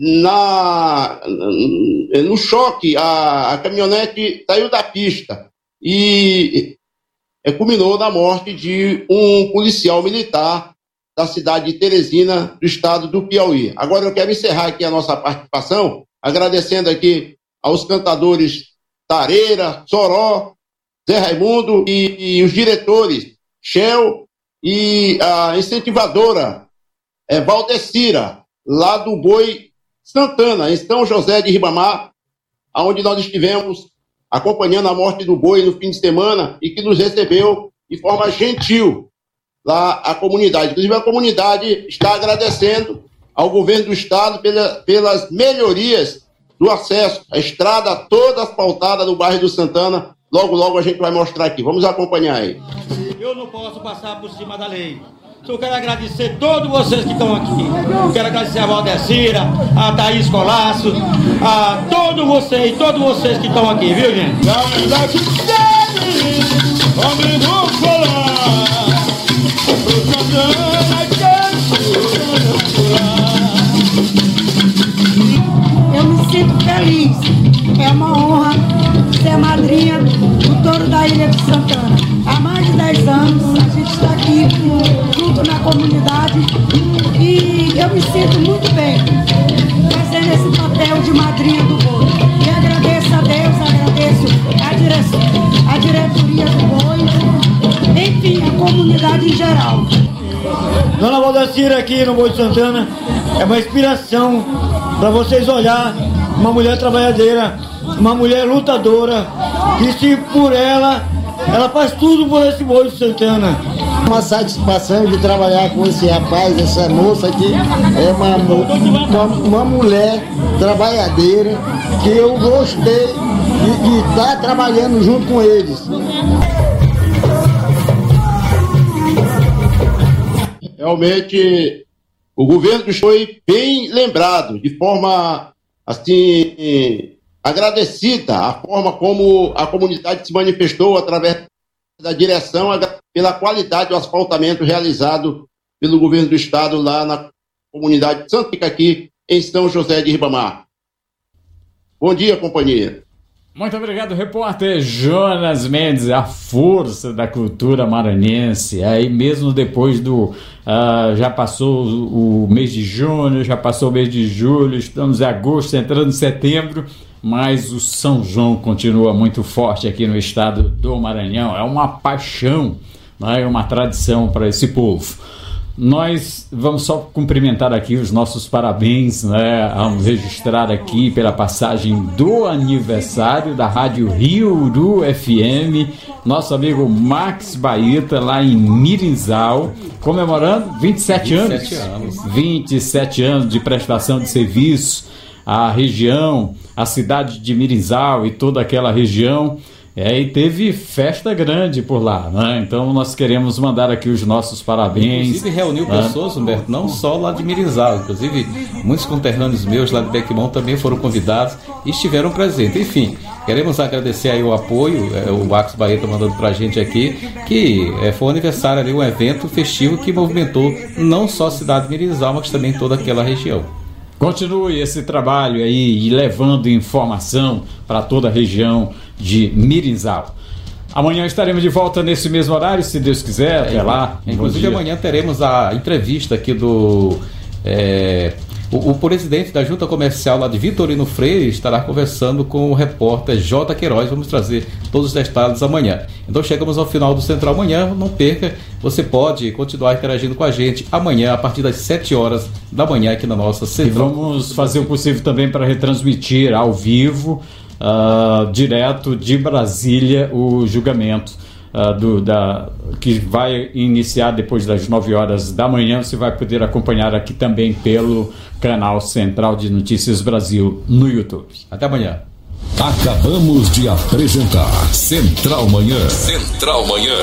No choque, a caminhonete saiu da pista e culminou na morte de um policial militar da cidade de Teresina, do estado do Piauí. Agora eu quero encerrar aqui a nossa participação, agradecendo aqui aos cantadores Tareira, Soró, Zé Raimundo e os diretores Shell e a incentivadora Valdecira, lá do Boi Santana, em São José de Ribamar, onde nós estivemos acompanhando a morte do boi no fim de semana e que nos recebeu de forma gentil lá a comunidade. Inclusive, a comunidade está agradecendo ao governo do estado pelas melhorias do acesso. A estrada toda asfaltada no bairro do Santana, logo, logo a gente vai mostrar aqui. Vamos acompanhar aí. Eu não posso passar por cima da lei. Eu quero agradecer todos vocês que estão aqui. Eu quero agradecer a Valdecira, a Thaís Colasso, a todos vocês que estão aqui, viu, gente? Eu me sinto feliz. É uma honra ser madrinha do Touro da Ilha de Santana. Há mais de 10 anos a gente está aqui junto na comunidade e eu me sinto muito bem fazendo esse papel de madrinha do boi. E agradeço a Deus, agradeço a diretoria do boi, enfim, a comunidade em geral. Dona Valdecira aqui no Boi de Santana é uma inspiração para vocês olhar uma mulher trabalhadeira, uma mulher lutadora, que se por ela faz tudo por esse Boi de Santana. Uma satisfação de trabalhar com esse rapaz, essa moça aqui, é uma mulher trabalhadeira que eu gostei de estar trabalhando junto com eles. Realmente, o governo foi bem lembrado, de forma, assim, agradecida, a forma como a comunidade se manifestou através da direção pela qualidade do asfaltamento realizado pelo governo do estado lá na comunidade de Santa aqui em São José de Ribamar. Bom dia, companheiro. Muito obrigado, repórter Jonas Mendes, a força da cultura maranhense. Aí mesmo depois já passou o mês de junho, já passou o mês de julho, estamos em agosto, entrando em setembro, mas o São João continua muito forte aqui no estado do Maranhão. É uma paixão, é uma tradição para esse povo. Nós vamos só cumprimentar aqui os nossos parabéns, vamos registrar aqui pela passagem do aniversário da Rádio Rio Uru FM, nosso amigo Max Baeta, lá em Mirinzal, comemorando 27 anos. 27 anos de prestação de serviço à região, à cidade de Mirinzal e toda aquela região. E teve festa grande por lá, Então nós queremos mandar aqui os nossos parabéns. Inclusive reuniu pessoas, Humberto, não só lá de Mirinzal, inclusive muitos conterrâneos meus lá de Bequimão também foram convidados e estiveram presentes. Enfim, queremos agradecer aí o apoio, o Max Baeta mandando pra gente aqui, que foi um aniversário ali, um evento festivo que movimentou não só a cidade de Mirinzal, mas também toda aquela região. Continue esse trabalho aí, levando informação para toda a região de Mirinzal. Amanhã estaremos de volta nesse mesmo horário, se Deus quiser, até lá. Inclusive amanhã teremos a entrevista aqui do... O presidente da Junta Comercial lá de Vitorino Freire estará conversando com o repórter J. Queiroz. Vamos trazer todos os detalhes amanhã. Então chegamos ao final do Central Amanhã. Não perca, você pode continuar interagindo com a gente amanhã a partir das 7 horas da manhã aqui na nossa Central. E vamos fazer o possível também para retransmitir ao vivo, direto de Brasília, o julgamento que vai iniciar depois das 9 horas da manhã. Você vai poder acompanhar aqui também pelo canal Central de Notícias Brasil no YouTube. Até amanhã. Acabamos de apresentar Central Manhã. Central Manhã.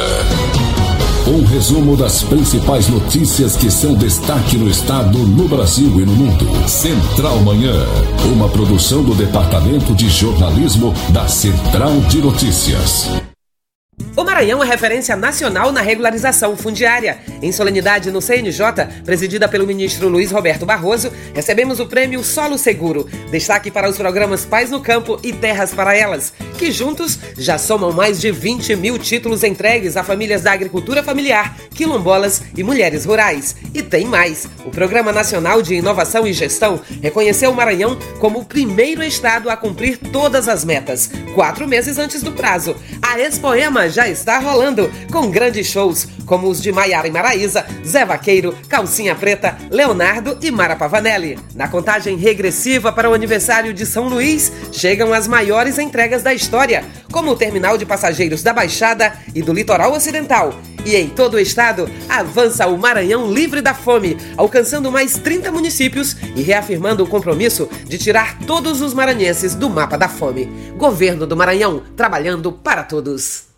Um resumo das principais notícias que são destaque no estado, no Brasil e no mundo. Central Manhã, uma produção do Departamento de Jornalismo da Central de Notícias. O Maranhão é referência nacional na regularização fundiária. Em solenidade no CNJ, presidida pelo ministro Luiz Roberto Barroso, recebemos o prêmio Solo Seguro. Destaque para os programas Paz no Campo e Terras para Elas, que juntos já somam mais de 20 mil títulos entregues a famílias da agricultura familiar, quilombolas e mulheres rurais. E tem mais. O Programa Nacional de Inovação e Gestão reconheceu o Maranhão como o primeiro estado a cumprir todas as metas, 4 meses antes do prazo. A Expoema já está rolando, com grandes shows como os de Maiara e Maraísa, Zé Vaqueiro, Calcinha Preta, Leonardo e Mara Pavanelli. Na contagem regressiva para o aniversário de São Luís, chegam as maiores entregas da história, como o terminal de passageiros da Baixada e do Litoral Ocidental. E em todo o estado, avança o Maranhão livre da fome, alcançando mais 30 municípios e reafirmando o compromisso de tirar todos os maranhenses do mapa da fome. Governo do Maranhão, trabalhando para todos.